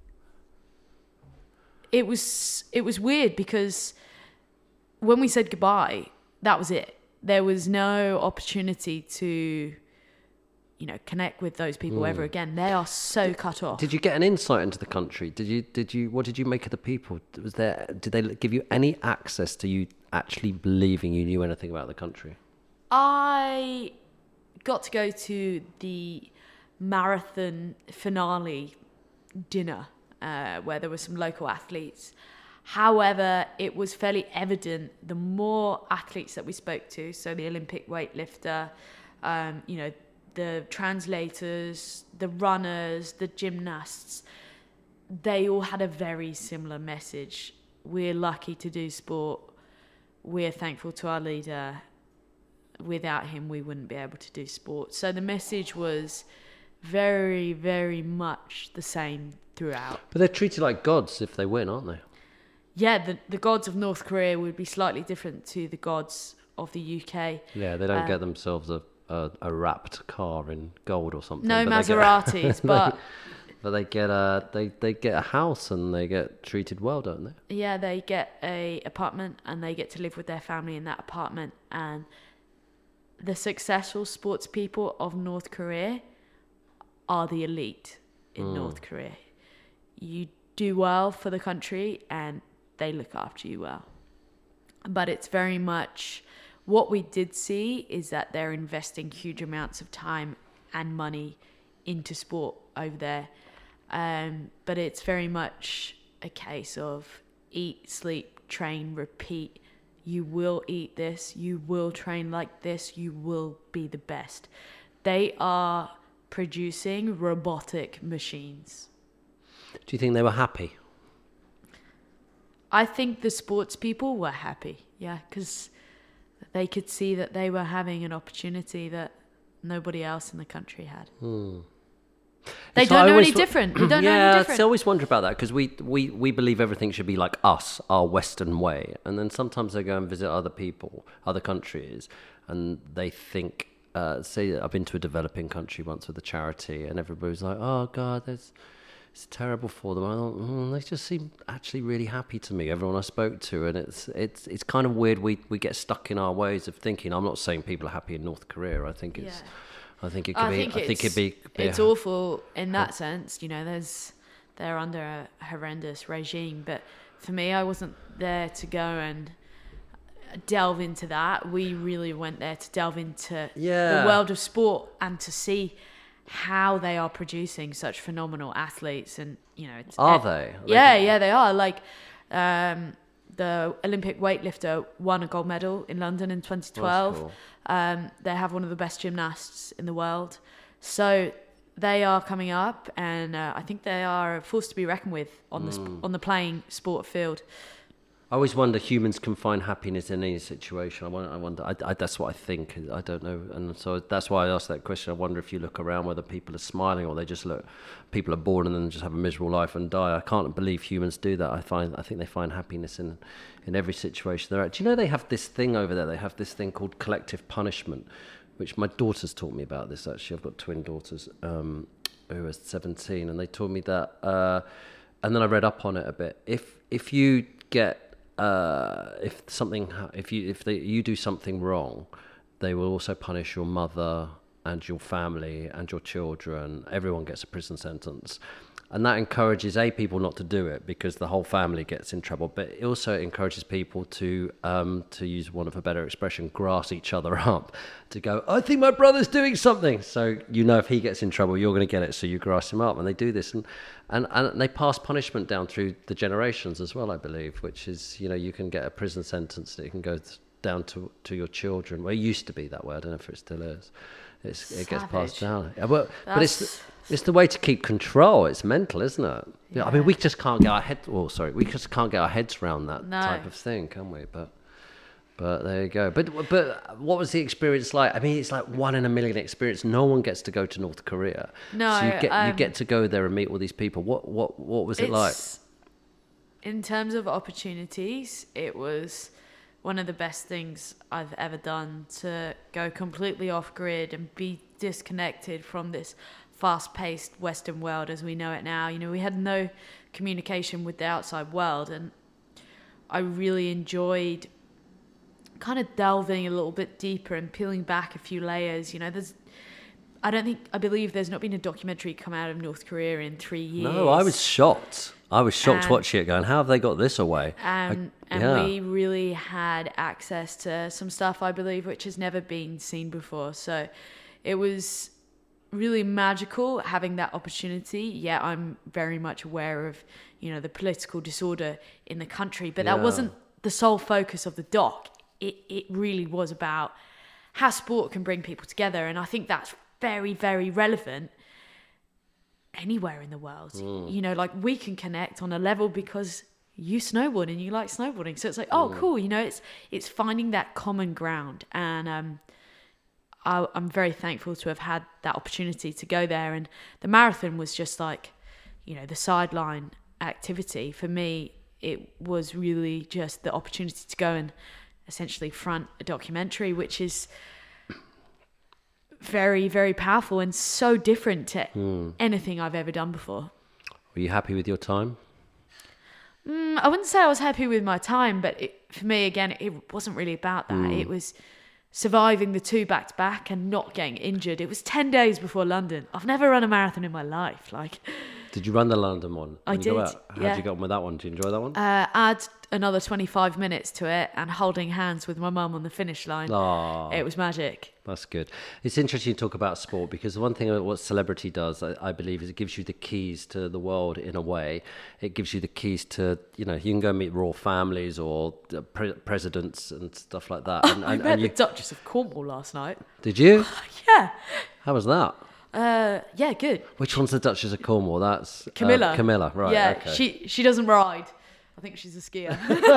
it was it was weird, because when we said goodbye, that was it. There was no opportunity to, you know, connect with those people ever again. They are so cut off. Did you get an insight into the country? Did you? Did you? What did you make of the people? Was there? Did they give you any access to you actually believing you knew anything about the country? I got to go to the marathon finale dinner uh, where there were some local athletes. However, it was fairly evident the more athletes that we spoke to, so the Olympic weightlifter, um, you know, the translators, the runners, the gymnasts, they all had a very similar message. We're lucky to do sport. We're thankful to our leader. Without him, we wouldn't be able to do sport. So the message was very, very much the same throughout. But they're treated like gods if they win, aren't they? Yeah, the, the gods of North Korea would be slightly different to the gods of the U K. Yeah, they don't Um, get themselves a, a, a wrapped car in gold or something. No but they get- Maseratis, but But they get a they, they get a house and they get treated well, don't they? Yeah, they get a apartment and they get to live with their family in that apartment. And the successful sports people of North Korea are the elite in mm. North Korea. You do well for the country and they look after you well. But it's very much what we did see is that they're investing huge amounts of time and money into sport over there. Um, but it's very much a case of eat, sleep, train, repeat. You will eat this. You will train like this. You will be the best. They are producing robotic machines. Do you think they were happy? I think the sports people were happy, yeah, because they could see that they were having an opportunity that nobody else in the country had. Hmm. They so don't I know always any w- different. They don't yeah, know any different. I always wonder about that because we, we, we believe everything should be like us, our Western way. And then sometimes they go and visit other people, other countries, and they think, uh, say, I've been to a developing country once with a charity, and everybody's like, oh, God, that's, it's terrible for them. I thought, mm, they just seem actually really happy to me, everyone I spoke to. And it's it's it's kind of weird we, we get stuck in our ways of thinking. I'm not saying people are happy in North Korea. I think it's... Yeah. I think it could I be. think I think it'd be. be it's a, awful in that sense. You know, there's they're under a horrendous regime. But for me, I wasn't there to go and delve into that. We really went there to delve into yeah. the world of sport and to see how they are producing such phenomenal athletes. And you know, it's, are it, they? Are yeah, they? yeah, they are. Like um, the Olympic weightlifter won a gold medal in London in twenty twelve. Cool. Um, they have one of the best gymnasts in the world. So they are coming up, and uh, I think they are a force to be reckoned with on the Mm. sp- on the playing sport field. I always wonder humans can find happiness in any situation. I wonder. I wonder. I, I, that's what I think. I don't know, and so that's why I asked that question. I wonder if you look around whether people are smiling or they just look. People are born and then just have a miserable life and die. I can't believe humans do that. I find. I think they find happiness in, in every situation they're at. Do you know they have this thing over there? They have this thing called collective punishment, which my daughters taught me about this. Actually, I've got twin daughters um, who are seventeen, and they taught me that. Uh, and then I read up on it a bit. If if you get Uh, if something, if you if they, you do something wrong, they will also punish your mother and your family and your children. Everyone gets a prison sentence, and that encourages a people not to do it because the whole family gets in trouble. But it also encourages people to, um, to use one of a better expression, grass each other up. To go, I think my brother's doing something. So you know if he gets in trouble, you're going to get it. So you grass him up, and they do this, and and and they pass punishment down through the generations as well, I believe. Which is, you know, you can get a prison sentence that you can go th- down to to your children. Well, it used to be that way. I don't know if it still is. It's, it gets passed down. Yeah, but but it's. It's the way to keep control. It's mental, isn't it? Yeah. Yeah, I mean, we just can't get our head. Oh, sorry, we just can't get our heads around that no. type of thing, can we? But, but there you go. But, but what was the experience like? I mean, it's like one in a million experience. No one gets to go to North Korea. No, so you get um, you get to go there and meet all these people. What what what was it like? In terms of opportunities, it was one of the best things I've ever done to go completely off grid and be disconnected from this fast-paced Western world as we know it now. You know, we had no communication with the outside world, and I really enjoyed kind of delving a little bit deeper and peeling back a few layers. You know, there's, I don't think, I believe there's not been a documentary come out of North Korea in three years. No, I was shocked. I was shocked and, watching it going, how have they got this away? Um, I, and yeah. we really had access to some stuff, I believe, which has never been seen before. So it was really magical having that opportunity. Yeah, I'm very much aware of, you know, the political disorder in the country, but yeah. that wasn't the sole focus of the doc. It it really was about how sport can bring people together, and I think that's very, very relevant anywhere in the world. Mm. You know, like we can connect on a level because you snowboard and you like snowboarding, so it's like, oh, mm. cool. You know, it's it's finding that common ground, and um. I, I'm very thankful to have had that opportunity to go there. And the marathon was just like, you know, the sideline activity. For me, it was really just the opportunity to go and essentially front a documentary, which is very, very powerful and so different to Mm. anything I've ever done before. Were you happy with your time? Mm, I wouldn't say I was happy with my time, but it, for me, again, it wasn't really about that. Mm. It was surviving the two back to back and not getting injured. It was ten days before London. I've never run a marathon in my life. Like, Did you run the London one? I when you go did, out? How yeah. did you get on with that one? Did you enjoy that one? uh, add another twenty-five minutes to it and holding hands with my mum on the finish line. Oh, It was magic. that's good. It's interesting to talk about sport because the one thing what celebrity does, I, I believe, is it gives you the keys to the world in a way. It gives you the keys to, you know, you can go meet royal families or the pre- presidents and stuff like that. And, I and, met and you, the Duchess of Cornwall last night. did you? Yeah. How was that? Uh, yeah, good. Which one's the Duchess of Cornwall? That's uh, Camilla. Camilla, right? Yeah, okay. she she doesn't ride. I think she's a skier.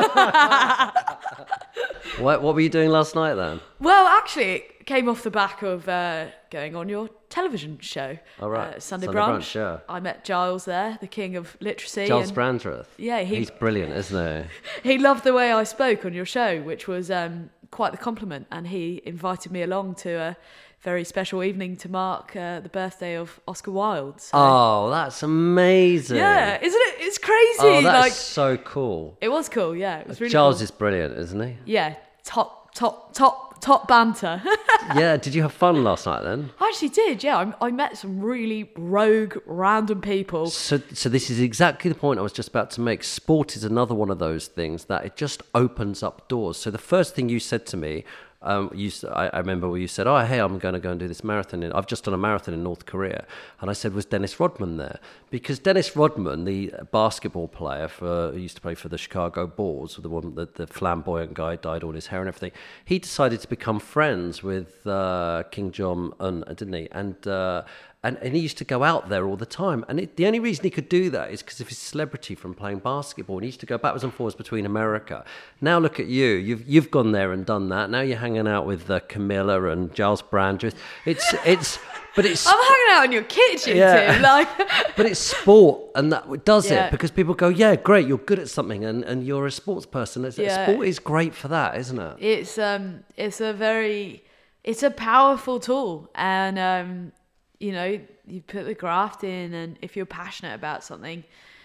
What, what were you doing last night then? Well, actually, it came off the back of uh, going on your television show. Oh, right. Uh, Sunday, Sunday Brunch. Brunch, yeah. I met Giles there, the king of literacy. Charles and Brandreth. Yeah, he- he's brilliant, isn't he? he loved the way I spoke on your show, which was um, quite the compliment. And he invited me along to a very special evening to mark uh, the birthday of Oscar Wilde. So, Oh, that's amazing. yeah, isn't it? It's crazy. Oh, that's like so cool. it was cool. Yeah, it was really Charles cool. is brilliant, isn't he? Yeah, top, top, top, top banter. Yeah, did you have fun last night then? I actually did, yeah. I, I met some really rogue, random people. So, so this is exactly the point I was just about to make. Sport is another one of those things that it just opens up doors. So the first thing you said to me, um, you, s- I, I remember where you said, "Oh, hey, I'm going to go and do this marathon. In, I've just done a marathon in North Korea," and I said, "Was Dennis Rodman there?" Because Dennis Rodman, the basketball player for who used to play for the Chicago Bulls, the one that the flamboyant guy dyed all his hair and everything, he decided to become friends with uh, King Jong Un, didn't he? And uh, And, and he used to go out there all the time. And it, the only reason he could do that is because of his celebrity from playing basketball. And he used to go backwards and forwards between America. Now look at you. You've you've gone there and done that. Now you're hanging out with uh, Camilla and Giles Brandreth. It's it's but it's I'm hanging out in your kitchen, Yeah. Tim. Like, but it's sport, and that does Yeah. it because people go, yeah, great, you're good at something, and, and you're a sports person. It's, Yeah. Sport is great for that, isn't it? it's um, it's a very, it's a powerful tool, and um, you know, you put the graft in, and if you're passionate about something,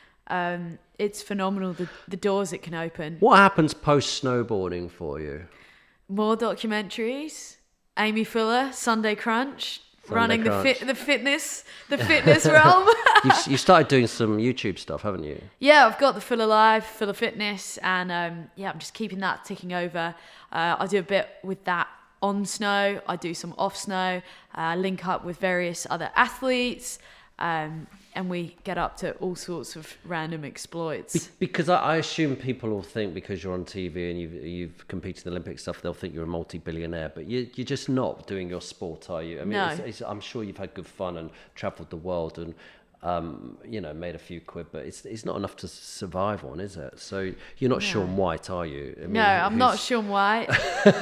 um, it's phenomenal. The the doors it can open. What happens post snowboarding for you? More documentaries. Amy Fuller, Sunday Crunch, Sunday running Crunch. the fit, the fitness, the fitness realm. You've, you started doing some YouTube stuff, haven't you? Yeah, I've got the Fuller Live, Fuller Fitness, and um, yeah, I'm just keeping that ticking over. Uh, I do a bit with that on snow. I do some off snow. Uh, link up with various other athletes, um, and we get up to all sorts of random exploits. Be- because I, I assume people will think because you're on T V and you've, you've competed in the Olympic stuff, they'll think you're a multi-billionaire. But you, you're just not doing your sport, are you? I mean, No. it's, it's, I'm sure you've had good fun and travelled the world and, um, you know, made a few quid. But it's it's not enough to survive on, is it? So you're not Shaun White, are you? I mean, no, I'm not who's- Shaun White.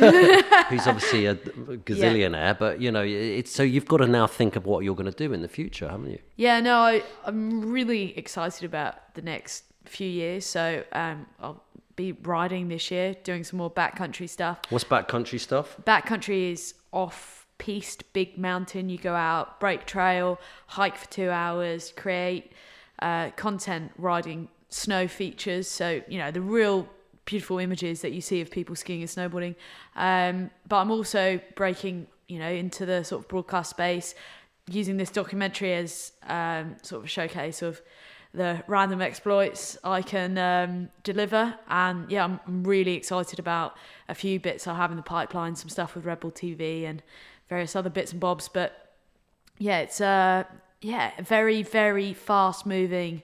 Who's obviously a gazillionaire, but you know, it's so you've got to now think of what you're going to do in the future, haven't you? Yeah, no, I, I'm really excited about the next few years. So um, I'll be riding this year, doing some more backcountry stuff. What's backcountry stuff? Backcountry is off-piste, big mountain. You go out, break trail, hike for two hours, create uh, content riding snow features. So, you know, the real beautiful images that you see of people skiing and snowboarding. Um, but I'm also breaking, you know, into the sort of broadcast space, using this documentary as um, sort of a showcase of the random exploits I can um, deliver. And yeah, I'm, I'm really excited about a few bits I have in the pipeline, some stuff with Red Bull T V and various other bits and bobs. But yeah, it's uh, yeah, a very, very fast moving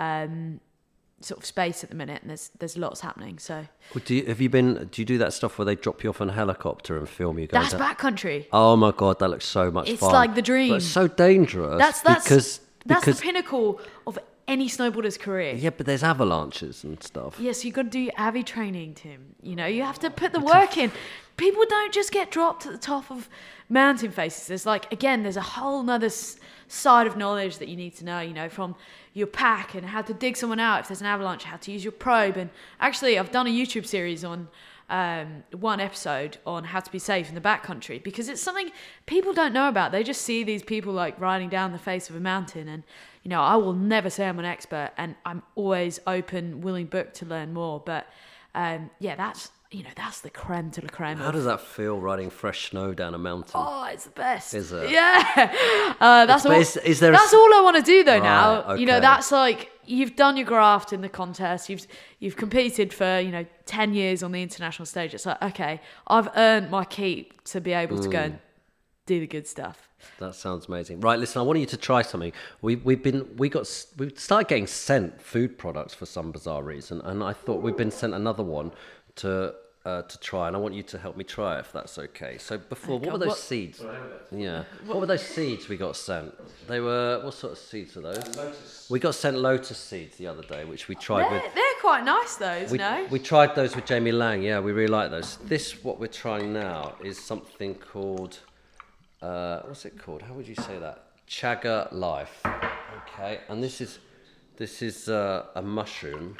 um, sort of space at the minute, and there's there's lots happening. So Well, do you, have you been? Do you do that stuff where they drop you off on a helicopter and film you going? that's down? backcountry. Oh my god, that looks so much It's fun. like the dream. But it's so dangerous. That's that's because that's because the pinnacle of any snowboarder's career. yeah, but there's avalanches and stuff. Yes, you've got to do your A V I training, Tim. You know, you have to put the work in. People don't just get dropped at the top of mountain faces. There's like, again, there's a whole nother s- side of knowledge that you need to know, you know, from your pack and how to dig someone out if there's an avalanche, how to use your probe. And actually, I've done a YouTube series on um, one episode on how to be safe in the backcountry, because it's something people don't know about. They just see these people like riding down the face of a mountain, and you know, I will never say I'm an expert, and I'm always open, willing book to learn more. But um, yeah, that's you know that's the creme de la creme. How does that feel, riding fresh snow down a mountain? Oh, it's the best. Is it? Yeah. Uh, that's But all. is- is there a that's s- all I want to do though. Right, now, you know, okay. that's like you've done your graft in the contest. You've you've competed for you know ten years on the international stage. It's like, okay, I've earned my keep to be able to go and do the good stuff. That sounds amazing. Right, listen, I want you to try something. We we've been we got s- we started getting sent food products for some bizarre reason, and I thought we've been sent another one to uh, to try, and I want you to help me try it if that's okay. So before, what were those what- seeds? Yeah, what were those seeds we got sent? They were what sort of seeds are those? Lotus. We got sent lotus seeds the other day, which we tried They're, with. they're quite nice, those. We, no. we tried those with Jamie Lang. Yeah, we really like those. This, what we're trying now, is something called, uh, what's it called? How would you say that? Chaga Life. Okay, and this is, this is uh, a mushroom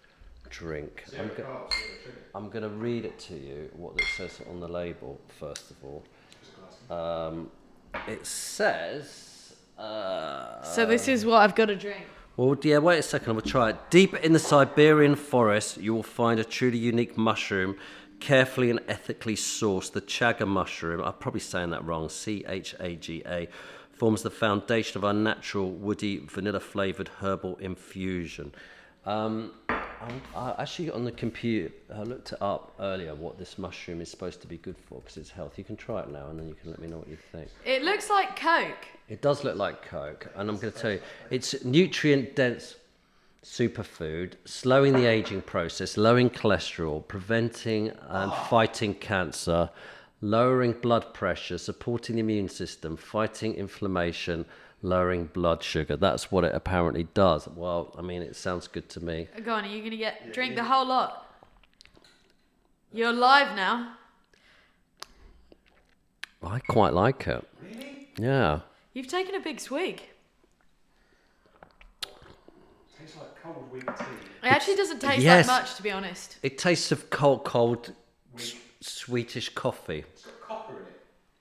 drink. I'm, go- I'm going to read it to you, what it says on the label, first of all. Um, it says... Uh, So this is what I've got to drink. well, yeah, wait a second, we'll try it. Deep in the Siberian forest, you will find a truly unique mushroom, carefully and ethically sourced. The chaga mushroom, I'm probably saying that wrong, C H A G A, forms the foundation of our natural, woody, vanilla-flavoured herbal infusion. Um, I, I actually, on the computer, I looked it up earlier, what this mushroom is supposed to be good for, because it's healthy. You can try it now, and then you can let me know what you think. It looks like Coke. It does look like Coke, and I'm going to tell you, it's nutrient-dense superfood, slowing the aging process, lowering cholesterol, preventing and fighting cancer, lowering blood pressure, supporting the immune system, fighting inflammation, lowering blood sugar. That's what it apparently does. Well, I mean, it sounds good to me. Go on, are you going to get drink the whole lot? You're live now. I quite like it. Really? Yeah. You've taken a big swig. Tastes like cold weak tea. It actually doesn't taste Yes. that much, to be honest. It tastes of cold, cold, s- Swedish coffee. It's got copper in it.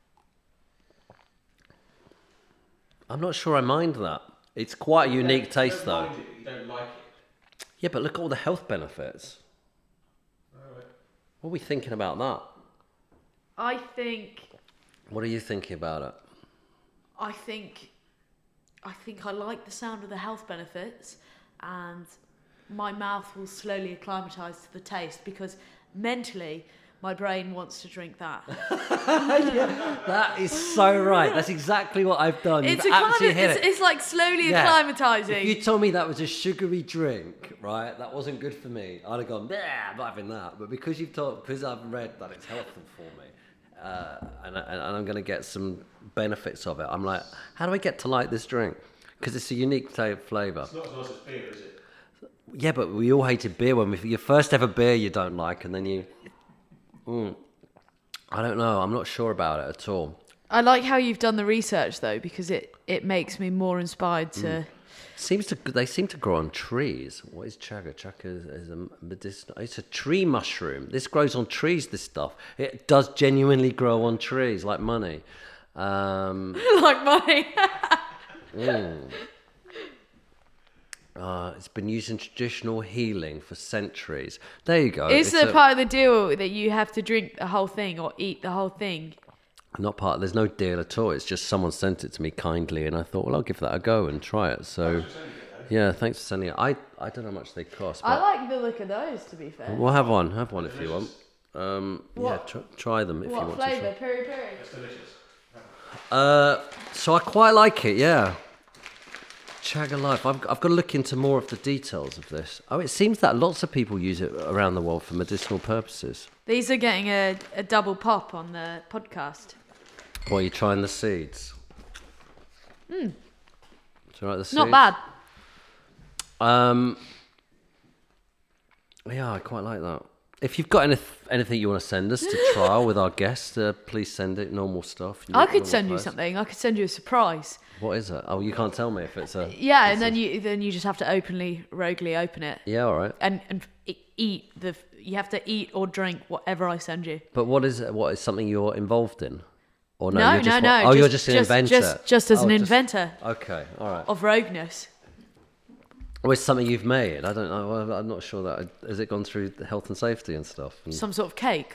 I'm not sure I mind that. It's quite a unique You taste, don't though. mind it, but you don't like it. Yeah, but look at all the health benefits. What are we thinking about that? I think, What are you thinking about it? I think, I think I like the sound of the health benefits, and my mouth will slowly acclimatise to the taste, because mentally my brain wants to drink that. That is so right. That's exactly what I've done. It's a You've kind of, absolutely hit it's, it. it's like slowly Yeah. acclimatising. If you told me that was a sugary drink, right, that wasn't good for me, I'd have gone, yeah, I'm not having that. But because you've told, because I've read that it's helpful for me, uh, and, and I'm going to get some benefits of it, I'm like, how do I get to like this drink? Because it's a unique ta- flavour. It's not as nice as beer, is it? Yeah, but we all hated beer when we, your first ever beer you don't like, and then you, mm, I don't know, I'm not sure about it at all. I like how you've done the research though, because it, it makes me more inspired to. Seems to they seem to grow on trees. What is chaga? Chaga is, is a medicinal. It's a tree mushroom. This grows on trees. This stuff. It does genuinely grow on trees, like money. Um, like money. mm. uh, it's been used in traditional healing for centuries. There you go. Is It's it a- part of the deal that you have to drink the whole thing or eat the whole thing? Not part. There's no deal at all. It's just someone sent it to me kindly, and I thought, well, I'll give that a go and try it. So, yeah, thanks for sending it. I I don't know how much they cost, I but like the look of those, to be fair. we'll have one. Have one if you want. Um, yeah, What- tr- try them if you What want to. Try. flavour? Peri peri. It's delicious. Uh, so I quite like it, yeah. Chaga Life. I've, I've got to look into more of the details of this. Oh, it seems that lots of people use it around the world for medicinal purposes. These are getting a, a double pop on the podcast. While you're trying the seeds. Hmm. Do you like the seeds? Not bad. Um, yeah, I quite like that. If you've got any, anything you want to send us to trial with our guests, uh, please send it. Normal stuff. I could normal send you posts. something. I could send you a surprise. What is it? Oh, you can't tell me if it's a. Yeah, it's and then a- you then you just have to openly, roguely open it. Yeah, all right. And and e- eat the. You have to eat or drink whatever I send you. But what is it? What is something you're involved in? Or no, No, you're no, just, no. Oh, you're just an inventor. Just, just as Oh, an inventor Okay, all right. of rogueness. Or it's something you've made. I don't know. Well, I'm not sure that. I, has it gone through the health and safety and stuff? And, Some sort of cake.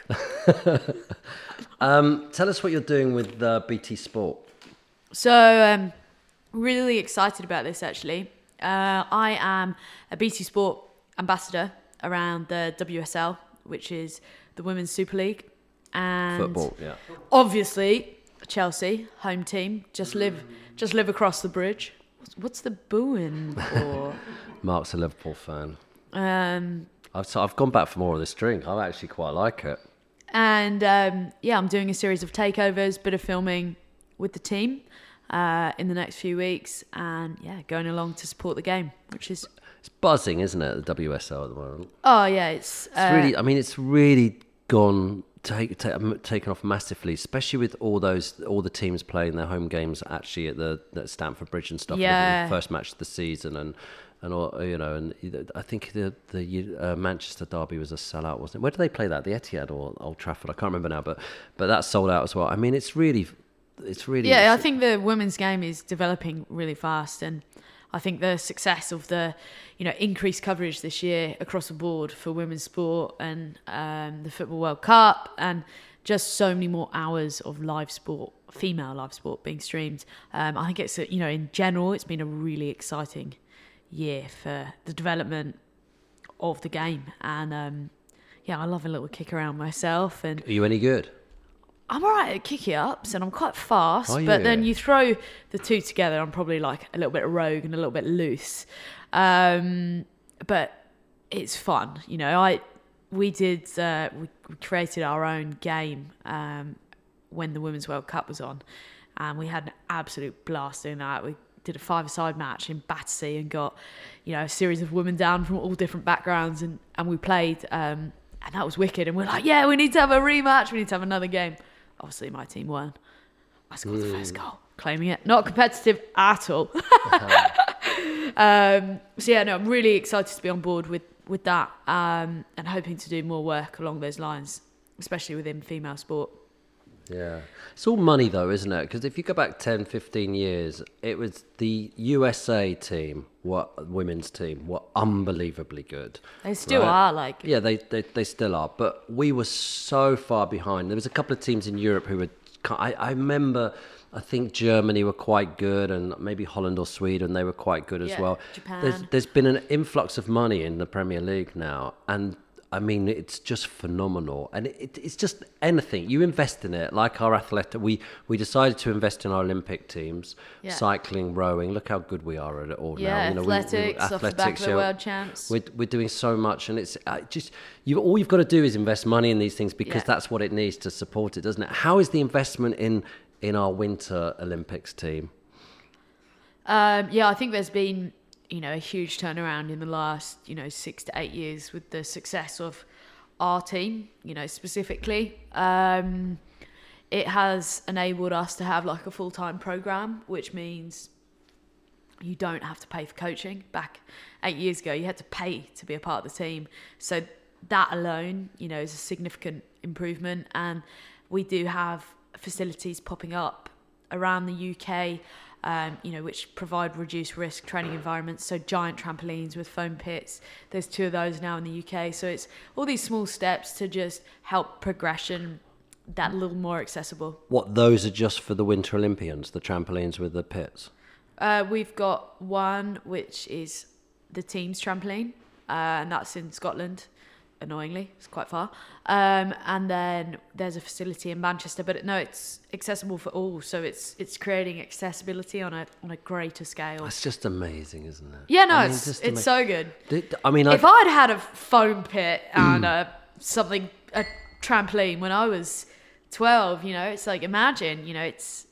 um, tell us what you're doing with uh, B T Sport. So, um, really excited about this actually. Uh, I am a B T Sport ambassador around the W S L, which is the Women's Super League. And Football, yeah. obviously, Chelsea, home team, just live just live across the bridge. What's, what's the booing for? Mark's a Liverpool fan. um, I've, so I've gone back for more of this drink. I actually quite like it. and um, yeah, I'm doing a series of takeovers, bit of filming with the team uh, in the next few weeks, and yeah, going along to support the game, which is It's buzzing, isn't it, the W S L at the moment? oh yeah, it's, It's uh, really, I mean, it's really gone, take, take, taken off massively, especially with all those, all the teams playing their home games actually at the at Stamford Bridge and stuff. Yeah. The first match of the season and, and all, you know, and I think the the uh, Manchester derby was a sellout, wasn't it? Where did they play that? The Etihad or Old Trafford? I can't remember now, but but that sold out as well. I mean, it's really, it's really. yeah, I think the women's game is developing really fast, and I think the success of the, you know, increased coverage this year across the board for women's sport and um, the Football World Cup, and just so many more hours of live sport, female live sport being streamed. Um, I think it's, a, you know, in general, it's been a really exciting year for the development of the game. And um, yeah, I love a little kick around myself, and Are you any good? I'm all right at kicky ups and I'm quite fast, Are but you? then you throw the two together, I'm probably like a little bit rogue and a little bit loose. Um, but it's fun, you know. I we did uh, we, we created our own game um, when the Women's World Cup was on, and we had an absolute blast doing that. We did a five-a-side match in Battersea and got, you know, a series of women down from all different backgrounds, and and we played. Um, And that was wicked. And we're like, yeah, we need to have a rematch. We need to have another game. Obviously, my team won. I scored the first goal, claiming it. Not competitive at all. um, so, yeah, no, I'm really excited to be on board with, with that um, and hoping to do more work along those lines, especially within female sport. Yeah. It's all money, though, isn't it? Because if you go back ten, fifteen years, it was the U S A team, what women's team, were unbelievably good. They still right? are, like... Yeah, they, they they still are. But we were so far behind. There was a couple of teams in Europe who were... I, I remember, I think Germany were quite good, and maybe Holland or Sweden, they were quite good as Yeah, well. Japan. There's, there's been an influx of money in the Premier League now, and... I mean, it's just phenomenal. And it, it's just anything. You invest in it, like our athletic. We, we decided to invest in our Olympic teams, Yeah. cycling, rowing. Look how good we are at it all now. Yeah, You know, we- we- athletics, off the back of the yeah, world champs. We're, we're doing so much. And it's uh, just, you. all you've got to do is invest money in these things because Yeah. that's what it needs to support it, doesn't it? How is the investment in, in our Winter Olympics team? Um, yeah, I think there's been, you know, a huge turnaround in the last, you know, six to eight years with the success of our team, you know, specifically. Um, it has enabled us to have like a full-time program, which means you don't have to pay for coaching. Back eight years ago, you had to pay to be a part of the team. So that alone, you know, is a significant improvement. And we do have facilities popping up around the U K, Um, you know, which provide reduced risk training environments. So giant trampolines with foam pits. There's two of those now in the U K. So it's all these small steps to just help progression that little more accessible. What, those are just for the Winter Olympians, the trampolines with the pits? Uh, we've got one which is the team's trampoline, uh, and that's in Scotland. Annoyingly, it's quite far. Um, and then there's a facility in Manchester, but no, it's accessible for all. So it's it's creating accessibility on a on a greater scale. That's just amazing, isn't it? Yeah, no, I mean, it's just it's ama- so good. Did- I mean, If I, I'd had a foam pit and a something a trampoline when I was twelve, you know, it's like imagine, you know, it's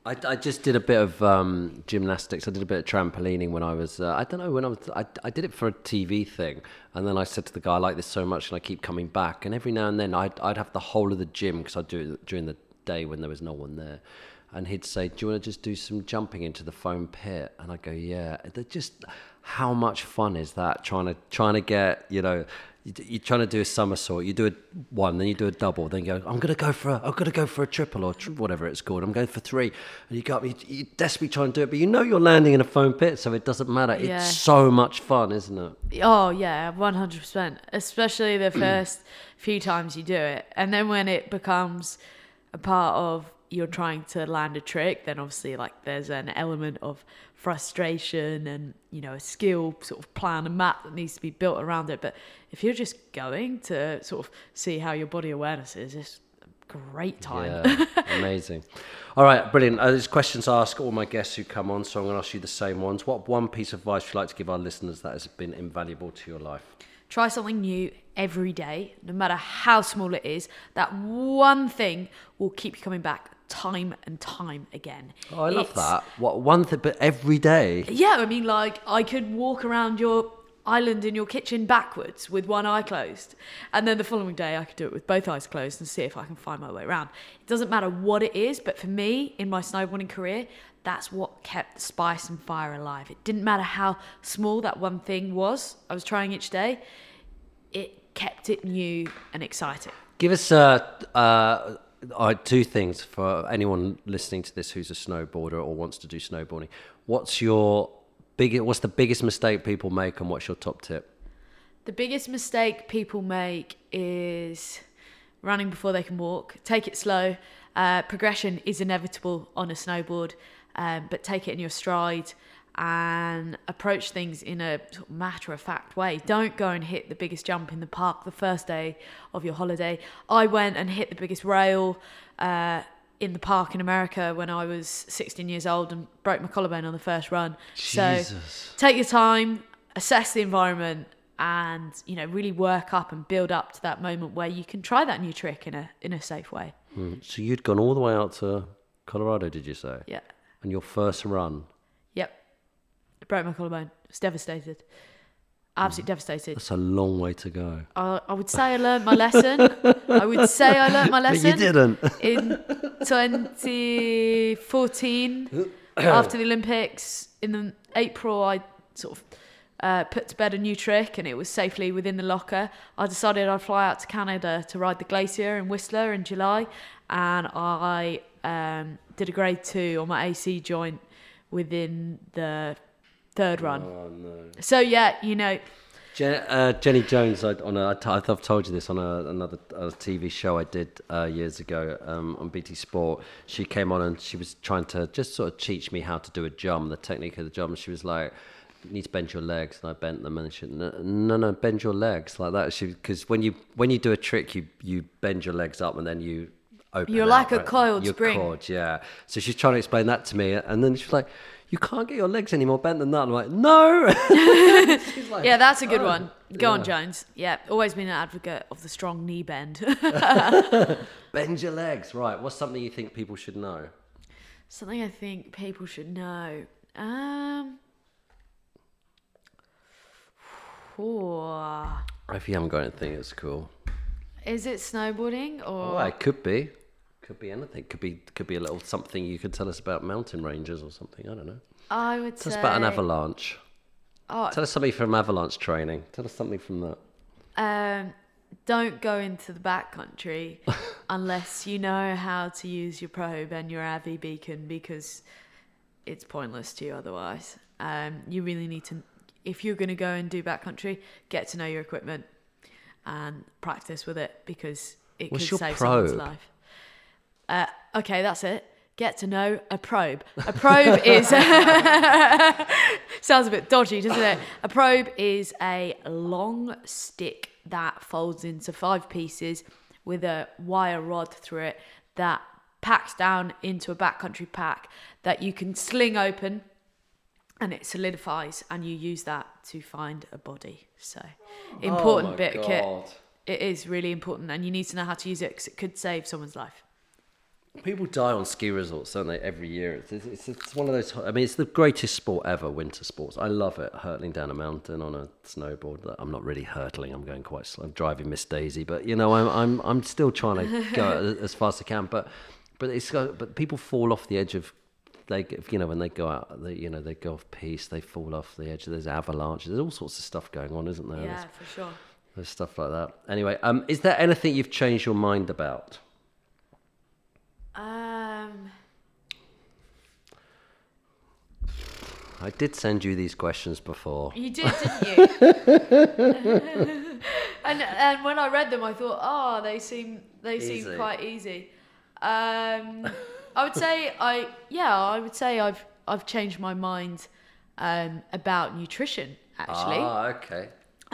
I, I just did a bit of um, gymnastics. I did a bit of trampolining when I was, uh, I don't know, when I was, I, I did it for a T V thing. And then I said to the guy, I like this so much and I keep coming back. And every now and then I'd, I'd have the whole of the gym, because I'd do it during the day when there was no one there. And he'd say, do you want to just do some jumping into the foam pit? And I'd go, yeah. They're just, how much fun is that? Trying to, trying to get, you know, you're trying to do a somersault, you do a one, then you do a double, then you go, I'm going to go for a, I'm going to go for a triple or tri- whatever it's called. I'm going for three. And you go up, you, you desperately try and do it, but you know you're landing in a foam pit, so it doesn't matter. Yeah. It's so much fun, isn't it? Oh, yeah, one hundred percent. Especially the first few times you do it. And then when it becomes a part of you're trying to land a trick, then obviously like there's an element of frustration and, you know, a skill sort of plan and map that needs to be built around it. But if you're just going to sort of see how your body awareness is, it's a great time. Yeah, amazing. All right, brilliant. Uh, there's questions I ask all my guests who come on, so I'm going to ask you the same ones. What one piece of advice would you like to give our listeners that has been invaluable to your life? Try something new every day, no matter how small it is. That one thing will keep you coming back time and time again. Oh, I love It's- that. What one thing, but every day. Yeah, I mean, like, I could walk around your island in your kitchen backwards with one eye closed. And then the following day, I could do it with both eyes closed and see if I can find my way around. It doesn't matter what it is, but for me, in my snowboarding career, that's what kept the spice and fire alive. It didn't matter how small that one thing was I was trying each day. It kept it new and exciting. Give us uh, uh, uh, two things for anyone listening to this who's a snowboarder or wants to do snowboarding. What's your big? What's the biggest mistake people make, and what's your top tip? The biggest mistake people make is running before they can walk. Take it slow. Uh, progression is inevitable on a snowboard, um, but take it in your stride and approach things in a sort of matter-of-fact way. Don't go and hit the biggest jump in the park the first day of your holiday. I went and hit the biggest rail uh, in the park in America when I was sixteen years old and broke my collarbone on the first run. Jesus. So take your time, assess the environment, and, you know, really work up and build up to that moment where you can try that new trick in a in a safe way. Mm. So you'd gone all the way out to Colorado, did you say? Yeah. And your first run. Yep. I broke my collarbone. I was devastated. Absolutely devastated. That's a long way to go. I, I would say I learned my lesson. I would say I learned my But lesson. you didn't. In twenty fourteen, after the Olympics, in the April, I sort of uh, put to bed a new trick, and it was safely within the locker. I decided I'd fly out to Canada to ride the glacier in Whistler in July, and I um, did a grade two on my A C joint within the third run. Oh, no. So yeah, you know, Jen, uh, Jenny Jones, I, on a, I t- I've told you this on a, another a T V show I did uh, years ago um, on B T Sport. She came on and she was trying to just sort of teach me how to do a jump, the technique of the jump. And she was like, "You need to bend your legs," and I bent them. And she, "No, no, no bend your legs like that." She, because when you when you do a trick, you you bend your legs up and then you open. You're out, like a right? coiled You're spring. Coiled, yeah. So she's trying to explain that to me, and then she's like, "You can't get your legs any more bent than that." I'm like, "No." She's like, yeah, that's a good "Oh, one. Go on, yeah. Jones. Yeah, always been an advocate of the strong knee bend. Bend your legs, right? What's something you think people should know? Something I think people should know. Um. oh. If you haven't got anything, it's cool. Is it snowboarding or? Oh, it could be. Could be anything. Could be could be a little something you could tell us about mountain ranges or something. I don't know. I would Tell say. us about an avalanche. Oh, Tell us something from avalanche training. Tell us something from that. um, don't go into the backcountry unless you know how to use your probe and your A V beacon, because it's pointless to you otherwise. Um, you really need to, if you're going to go and do backcountry, get to know your equipment and practice with it, because it What's could your save someone's probe? life. Uh, okay, that's it. Get to know a probe. A probe is sounds a bit dodgy, doesn't it? A probe is a long stick that folds into five pieces with a wire rod through it that packs down into a backcountry pack that you can sling open, and it solidifies, and you use that to find a body. So, important Oh my bit of kit. God. It is really important, and you need to know how to use it because it could save someone's life. People die on ski resorts, don't they, every year? It's, it's, it's one of those... I mean, it's the greatest sport ever, winter sports. I love it, hurtling down a mountain on a snowboard. I'm not really hurtling. I'm going quite slow. I'm driving Miss Daisy. But, you know, I'm I'm I'm still trying to go as fast as I can. But but it's but people fall off the edge of... They, you know, when they go out, they, you know, they go off piste, they fall off the edge. There's avalanches. There's all sorts of stuff going on, isn't there? Yeah, there's, for sure. There's stuff like that. Anyway, um, is there anything you've changed your mind about? Um, I did send you these questions before. you did, didn't you? and and when I read them, I thought, oh, they seem they Easy. seem quite easy. Um, I would say I yeah, I would say I've I've changed my mind um, about nutrition actually. Ah, okay.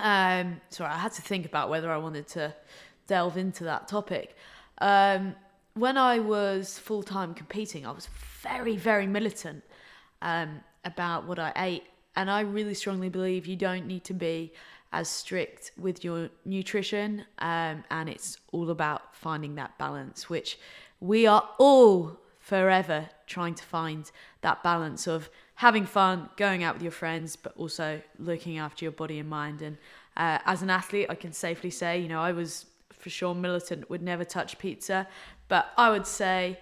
Um, sorry, I had to think about whether I wanted to delve into that topic. Um, when I was full-time competing, I was very, very militant um, about what I ate. And I really strongly believe you don't need to be as strict with your nutrition. Um, and it's all about finding that balance, which we are all forever trying to find that balance of having fun, going out with your friends, but also looking after your body and mind. And uh, as an athlete, I can safely say, you know, I was for sure militant, would never touch pizza. But I would say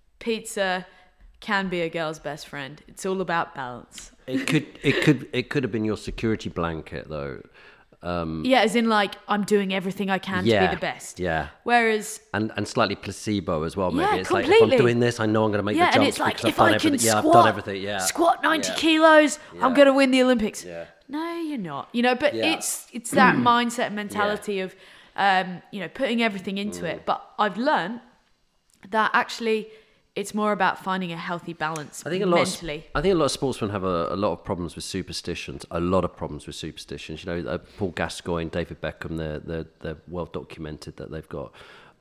pizza can be a girl's best friend. It's all about balance. It could, it could, it could have been your security blanket, though. Um, yeah, as in like I'm doing everything I can yeah, to be the best. Yeah. Whereas and and slightly placebo as well. Maybe Yeah, it's like if completely. I'm doing this, I know I'm going to make yeah, the and jumps it's like because if I've done I can everything. Yeah, squat, I've done everything. Yeah. squat ninety Yeah. kilos, Yeah. I'm going to win the Olympics. Yeah. No, you're not. You know, but Yeah. it's it's that mindset and mentality of um, you know, putting everything into Mm. it. But I've learned that actually it's more about finding a healthy balance I think a lot. mentally. Of, I think a lot of sportsmen have a, a lot of problems with superstitions. A lot of problems with superstitions. You know, uh, Paul Gascoigne, David Beckham. They're they're, they're well documented that they've got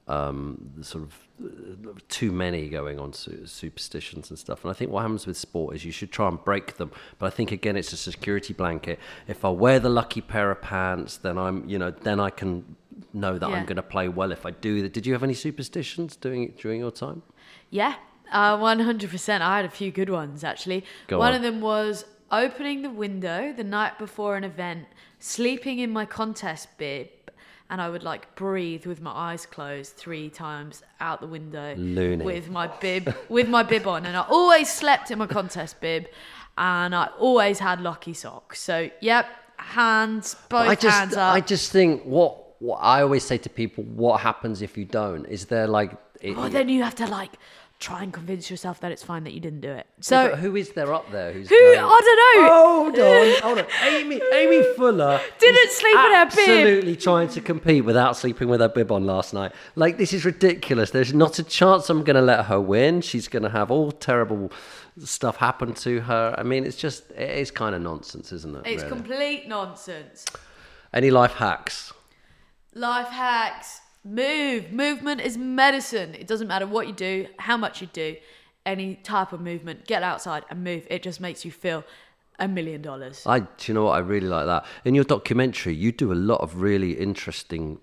um, sort of uh, too many going on su- superstitions and stuff. And I think what happens with sport is you should try and break them. But I think again, it's a security blanket. If I wear the lucky pair of pants, then I'm, you know, then I can know that Yeah. I'm going to play well if I do that. Did you have any superstitions doing it during your time? Yeah, uh, one hundred percent. I had a few good ones, actually. Go One on. of them was opening the window the night before an event, sleeping in my contest bib, and I would, like, breathe with my eyes closed three times out the window. Loony. With my bib, with my bib on. And I always slept in my contest bib, and I always had lucky socks. So, yep, hands, both I just, hands up. I just think what, what I always say to people: what happens if you don't? Is there like? It, Well, then you have to, like, try and convince yourself that it's fine that you didn't do it. Yeah, So, but who is there up there who's who, going, I don't know. Hold on, hold on. Amy, Amy Fuller Didn't is sleep in her bib. Absolutely trying to compete without sleeping with her bib on last night. Like, this is ridiculous. There's not a chance I'm going to let her win. She's going to have all terrible stuff happen to her. I mean, it's just, it is kind of nonsense, isn't it? It's really? complete nonsense. Any life hacks? Life hacks. Move. Movement is medicine. It doesn't matter what you do, how much you do, any type of movement. Get outside and move. It just makes you feel a million dollars. I, do you know what? I really like that. In your documentary, you do a lot of really interesting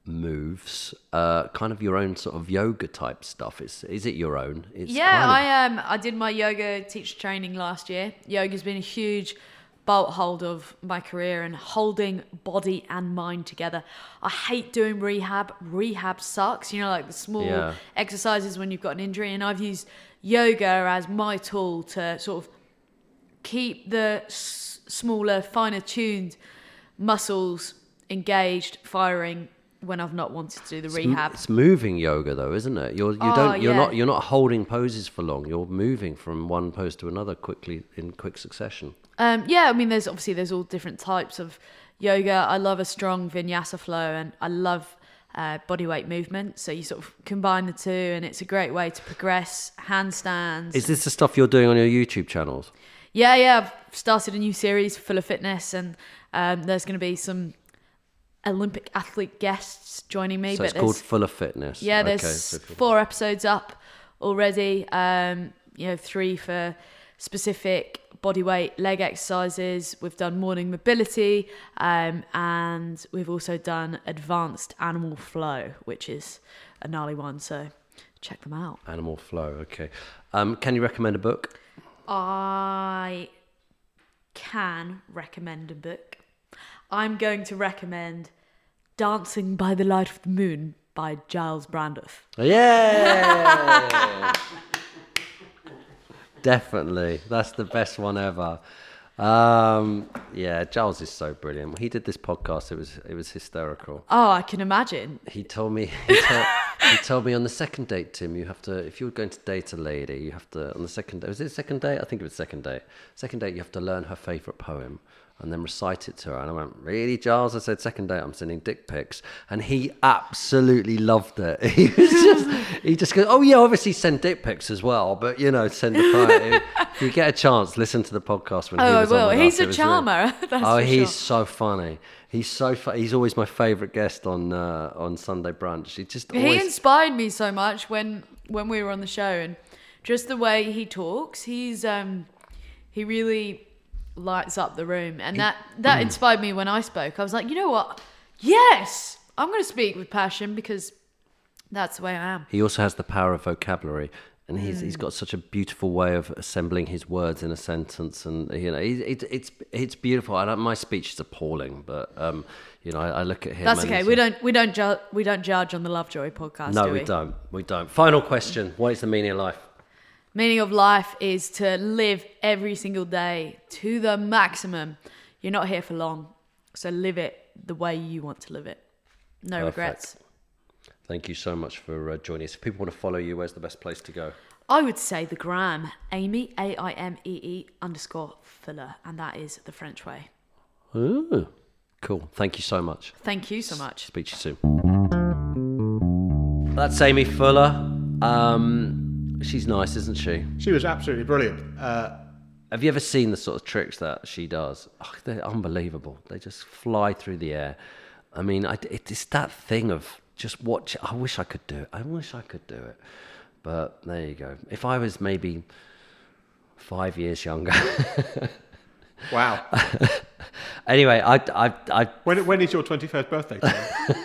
moves, uh, kind of your own sort of yoga type stuff. Is is it your own? It's Yeah, kind of- I um I did my yoga teacher training last year. Yoga's been a huge bolt hold of my career and holding body and mind together. I hate doing rehab. Rehab sucks. You know, like the small Yeah. exercises when you've got an injury. And I've used yoga as my tool to sort of keep the s- smaller, finer tuned muscles engaged, firing when I've not wanted to do the It's m- rehab. It's moving yoga, though, isn't it? You're you Oh, don't you're yeah. not you're not holding poses for long. You're moving from one pose to another quickly in quick succession. Um, yeah, I mean, there's obviously there's all different types of yoga. I love a strong vinyasa flow, and I love uh, bodyweight movement. So you sort of combine the two, and it's a great way to progress. Handstands. Is this the stuff you're doing on your YouTube channels? Yeah, yeah. I've started a new series, Full of Fitness, and um, there's going to be some Olympic athlete guests joining me. So it's but called there's- Full of Fitness. Yeah, Okay, there's so cool. four episodes up already. Um, you know, three for specific bodyweight leg exercises. We've done morning mobility, um, and we've also done advanced animal flow, which is a gnarly one. So check them out. Animal Flow. Okay. Um, can you recommend a book? I can recommend a book. I'm going to recommend Dancing by the Light of the Moon by Giles Brandreth. Yeah. Definitely. That's the best one ever. Um, yeah, Giles is so brilliant. He did this podcast. It was it was hysterical. Oh, I can imagine. He told me he told, he told me on the second date, Tim, you have to, if you're going to date a lady, you have to, on the second date, was it second date? I think it was second date. Second date, you have to learn her favourite poem and then recite it to her. And I went, really, Giles? I said, second date, I'm sending dick pics. And he absolutely loved it. He was just, he just goes, oh yeah, obviously send dick pics as well, but you know, send the poem. If you get a chance, listen to the podcast when Oh, he I was will. on with He's us. a It was charmer. really- That's oh, for he's sure. so funny. He's so fu- He's always my favourite guest on uh, on Sunday Brunch. He just He always... inspired me so much when when we were on the show, and just the way he talks, he's um he really lights up the room, and that that inspired me when I spoke. I was like, you know what? Yes, I'm going to speak with passion because that's the way I am. He also has the power of vocabulary, and he's Mm. he's got such a beautiful way of assembling his words in a sentence, and you know, it, it, it's it's beautiful. I don't, my speech is appalling, but um, you know, I, I look at him. That's and okay. he's- We don't we don't ju- we don't judge on the Lovejoy podcast. No, do we? we don't. We don't. Final question: what is the meaning of life? Meaning of life is to live every single day to the maximum. You're not here for long, so live it the way you want to live it. No Perfect. regrets. Thank you so much for uh, joining us. If people want to follow you, where's the best place to go? I would say the gram, Amy, A I M E E underscore Fuller, and that is the French way. Ooh, cool. Thank you so much. Thank you so much. Speak to you soon. That's Amy Fuller. Um, she's nice, isn't she? She was absolutely brilliant. Uh, Have you ever seen the sort of tricks that she does? Oh, they're unbelievable. They just fly through the air. I mean, I, it's that thing of just watch. I wish I could do it. I wish I could do it. But there you go. If I was maybe five years younger. wow. Anyway, I, I, I, When when is your twenty-first birthday, Tom?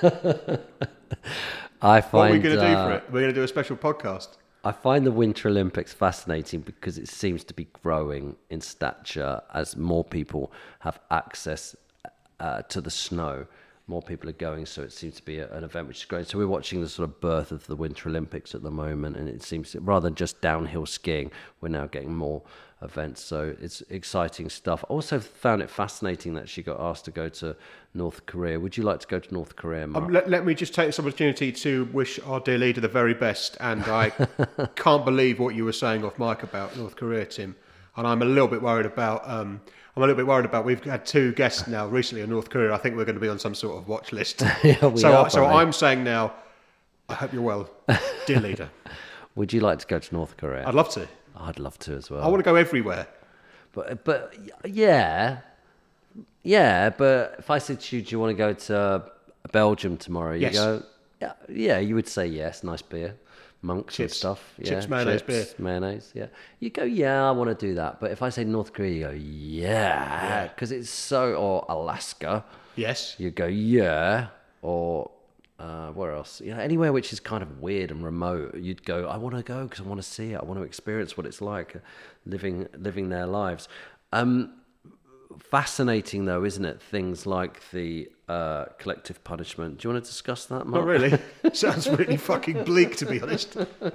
I find. What are we going to do uh, for it? We're going to do a special podcast. I find the Winter Olympics fascinating because it seems to be growing in stature as more people have access uh, to the snow. More people are going, so it seems to be a, an event which is growing. So we're watching the sort of birth of the Winter Olympics at the moment, and it seems that rather than just downhill skiing, we're now getting more events. So it's exciting stuff. I also found it fascinating that she got asked to go to North Korea. Would you like to go to North Korea, Mark? Um, let, let me just take this opportunity to wish our dear leader the very best. And I can't believe what you were saying off mic about North Korea, Tim. And I'm a little bit worried about. Um, I'm a little bit worried about. We've had two guests now recently in North Korea. I think we're going to be on some sort of watch list. Yeah, we so, are, so probably. I'm saying now. I hope you're well, dear leader. Would you like to go to North Korea? I'd love to. I'd love to as well. I want to go everywhere. But but yeah, yeah. But if I said to you, do you want to go to Belgium tomorrow? You Yes. go, yeah, yeah. You would say yes. Nice beer, monks and Chips. stuff. Yeah, Chips, mayonnaise, beer. mayonnaise. Yeah. You go, yeah. I want to do that. But if I say North Korea, you go, yeah, because it's so. Or Alaska, Yes. you go, yeah. Or uh, where else? You know, anywhere which is kind of weird and remote, you'd go, I want to go because I want to see it. I want to experience what it's like uh, living living their lives. Um, fascinating though, isn't it? Things like the uh, collective punishment. Do you want to discuss that, Mark? Not really. Sounds really fucking bleak, to be honest.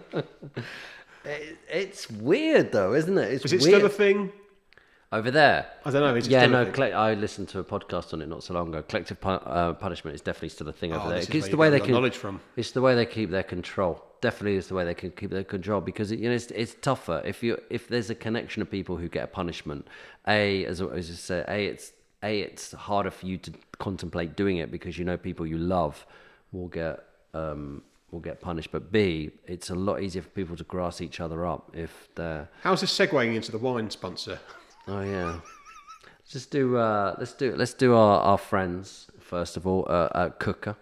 It, it's weird though, isn't it? It's Is it weird. still a thing? Over there? I don't know. Is it Yeah, still a no. thing? Colle- I listened to a podcast on it not so long ago. Collective pu- uh, punishment is definitely still a thing over Oh, there. this is It's where the you way get they your can. knowledge from. It's the way they keep their control. Definitely, is the way they can keep their control because it, you know it's, it's tougher if you if there's a connection of people who get a punishment. A as as I say, a it's a it's harder for you to contemplate doing it because you know people you love will get um, will get punished. But B, it's a lot easier for people to grass each other up if they're. How's this segueing into the wine sponsor? Oh yeah. Just do. Uh, let's do. Let's do our, our friends first of all. Uh, uh, Cooker.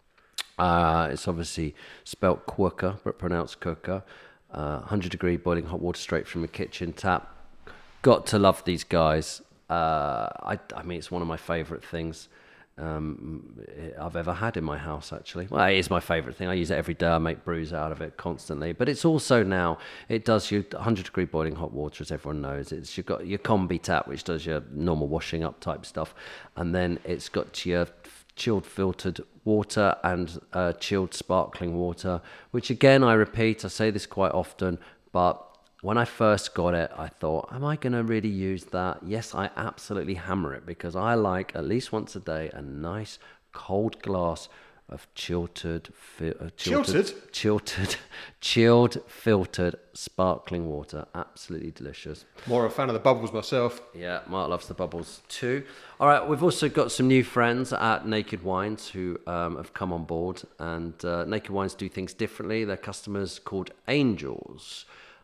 Uh, it's obviously spelt Quooker, but pronounced Cooker. Uh, one hundred degree boiling hot water straight from a kitchen tap. Got to love these guys. Uh, I. I mean, it's one of my favourite things. um, I've ever had in my house, actually. Well, it is my favourite thing. I use it every day. I make brews out of it constantly. But it's also now, it does your one hundred degree boiling hot water, as everyone knows. It's You've got your combi tap, which does your normal washing up type stuff. And then it's got your chilled filtered water and uh, chilled sparkling water, which again, I repeat, I say this quite often, but when I first got it, I thought, am I going to really use that? Yes, I absolutely hammer it because I like at least once a day a nice cold glass of chilled, fi- uh, chilled, chilled, chilled, filtered sparkling water. Absolutely delicious. More a fan of the bubbles myself. Yeah, Mark loves the bubbles too. All right, we've also got some new friends at Naked Wines who um, have come on board, and uh, Naked Wines do things differently. Their customers called Angels.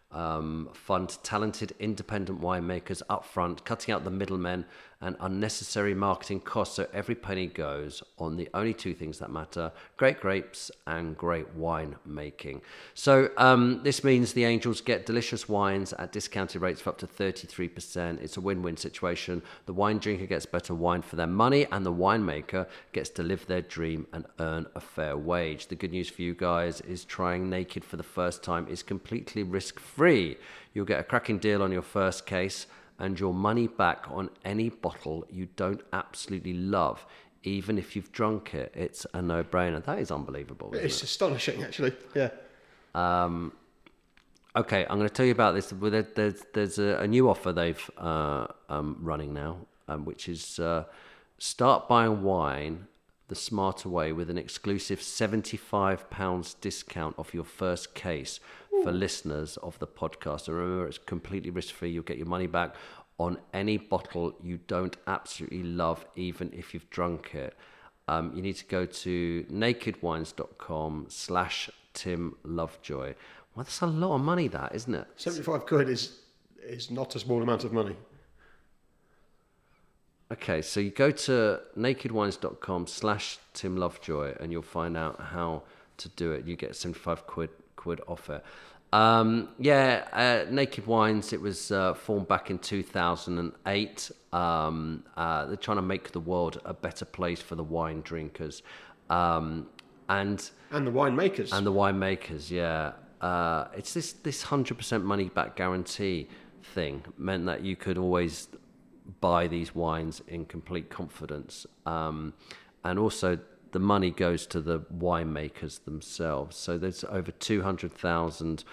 Um, fund talented independent winemakers up front, cutting out the middlemen and unnecessary marketing costs, so every penny goes on the only two things that matter: great grapes and great wine making. So um, this means the Angels get delicious wines at discounted rates of up to thirty-three percent. It's a win-win situation. The wine drinker gets better wine for their money, and the winemaker gets to live their dream and earn a fair wage. The good news for you guys is trying Naked for the first time is completely risk-free. You'll get a cracking deal on your first case and your money back on any bottle you don't absolutely love, even if you've drunk it. It's a no-brainer. That is unbelievable, isn't It's it? astonishing, actually. Yeah. Um, okay, I'm going to tell you about this. There- There's, there's a, a new offer they've uh, um, running now, um, which is uh, start buying wine the smarter way with an exclusive seventy-five pounds discount off your first case for listeners of the podcast. And remember, it's completely risk-free. You'll get your money back on any bottle you don't absolutely love, even if you've drunk it. Um, you need to go to nakedwines.com slash Tim Lovejoy. Well, that's a lot of money, that, isn't it? seventy-five quid is is not a small amount of money. Okay, so you go to nakedwines.com slash Tim Lovejoy and you'll find out how to do it. You get seventy-five quid quid off it. Um, yeah, uh, Naked Wines, it was uh, formed back in two thousand eight. Um, uh, they're trying to make the world a better place for the wine drinkers. Um, and And the winemakers. And the winemakers, yeah. Uh, it's this, this one hundred percent money back guarantee thing meant that you could always buy these wines in complete confidence. Um, and also the money goes to the winemakers themselves. So there's over two hundred thousand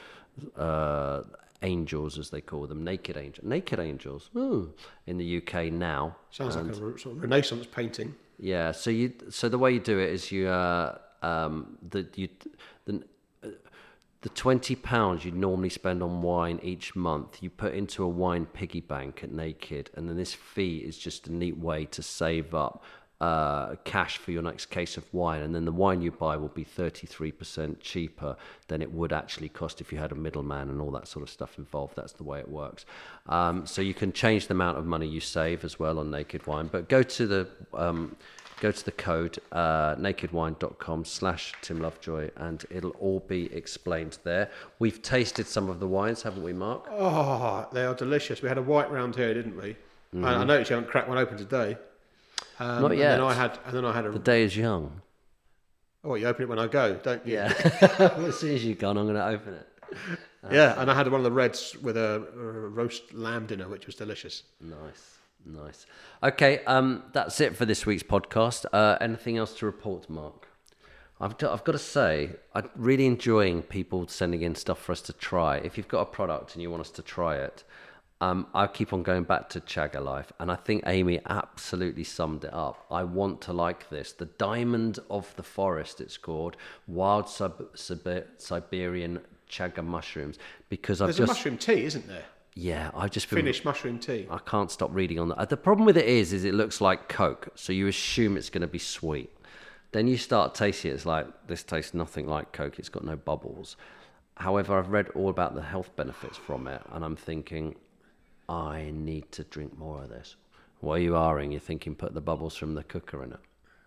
uh, angels, as they call them, naked angels, naked angels ooh, in the U K now. Sounds and, like a sort of Renaissance painting. Yeah. So you, so the way you do it is you, uh, um, the you, the. The twenty pounds you'd normally spend on wine each month, you put into a wine piggy bank at Naked, and then this fee is just a neat way to save up uh, cash for your next case of wine, and then the wine you buy will be thirty-three percent cheaper than it would actually cost if you had a middleman and all that sort of stuff involved. That's the way it works. Um, so you can change the amount of money you save as well on Naked Wine, but go to the... Um, Go to the code uh, nakedwine.com slash Tim Lovejoy and it'll all be explained there. We've tasted some of the wines, haven't we, Mark? Oh, they are delicious. We had a white round here, didn't we? Mm-hmm. I, I noticed you haven't cracked one open today. Um, Not yet. And then I had, and then I had a. The day is young. Oh, you open it when I go, don't you? Yeah. As soon as you've gone, I'm going to open it. That's yeah, and I had one of the reds with a, a roast lamb dinner, which was delicious. Nice. Nice. Okay, um, that's it for this week's podcast. Uh, anything else to report, Mark? I've, t- I've got to say, I'm really enjoying people sending in stuff for us to try. If you've got a product and you want us to try it, um, I keep on going back to Chagga Life, and I think Amy absolutely summed it up. I want to like this. The Diamond of the Forest, it's called. Wild Sub- Sib- Siberian Chagga mushrooms. Because I've There's just... a mushroom tea, isn't there? Yeah, I've just been... Finnish mushroom tea. I can't stop reading on that. The problem with it is, is it looks like Coke, so you assume it's going to be sweet. Then you start tasting it, it's like, this tastes nothing like Coke, it's got no bubbles. However, I've read all about the health benefits from it, and I'm thinking, I need to drink more of this. While you are in, you're thinking, put the bubbles from the cooker in it.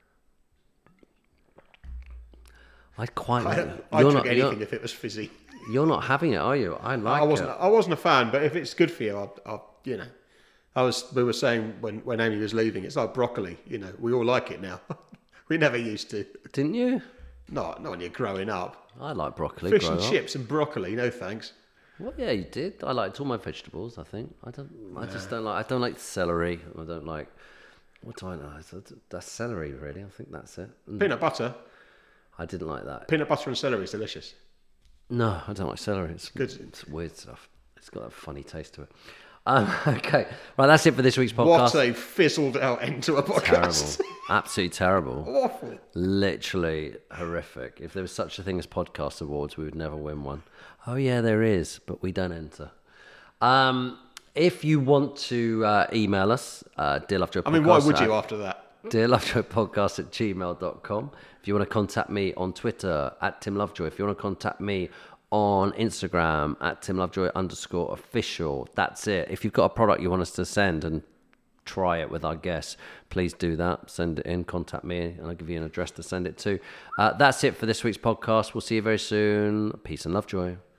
I'd quite like I, I'd drink anything if it was fizzy. You're not having it, are you? I like I wasn't. it. I wasn't a fan, but if it's good for you, I'll, I'll you know, I was. We were saying when, when Amy was leaving, it's like broccoli. You know, we all like it now. We never used to. Didn't you? Not not when you're growing up. I like broccoli. Fish and growing up. chips and broccoli. No thanks. Well, yeah, you did. I liked all my vegetables. I think. I don't. I just don't like. I don't like celery. I don't like. What do I know? That's celery, really. I think that's it. And Peanut butter. I didn't like that. Peanut butter and celery is delicious. No, I don't like celery. It's Good. It's weird stuff. It's got a funny taste to it. Um, okay, right. That's it for this week's podcast. What a fizzled out end to a podcast. Terrible. Absolutely terrible. Awful. Literally horrific. If there was such a thing as podcast awards, we would never win one. Oh yeah, there is, but we don't enter. Um, if you want to uh, email us, uh, Dear Lovejoy Podcast. I mean, why would at, you after that? Dear Lovejoy Podcast at gmail dot com. If you want to contact me on Twitter at Tim Lovejoy. If you want to contact me on Instagram at Tim Lovejoy underscore official. That's it. If you've got a product you want us to send and try it with our guests, please do that. Send it in, contact me, and I'll give you an address to send it to. Uh, that's it for this week's podcast. We'll see you very soon. Peace and Lovejoy.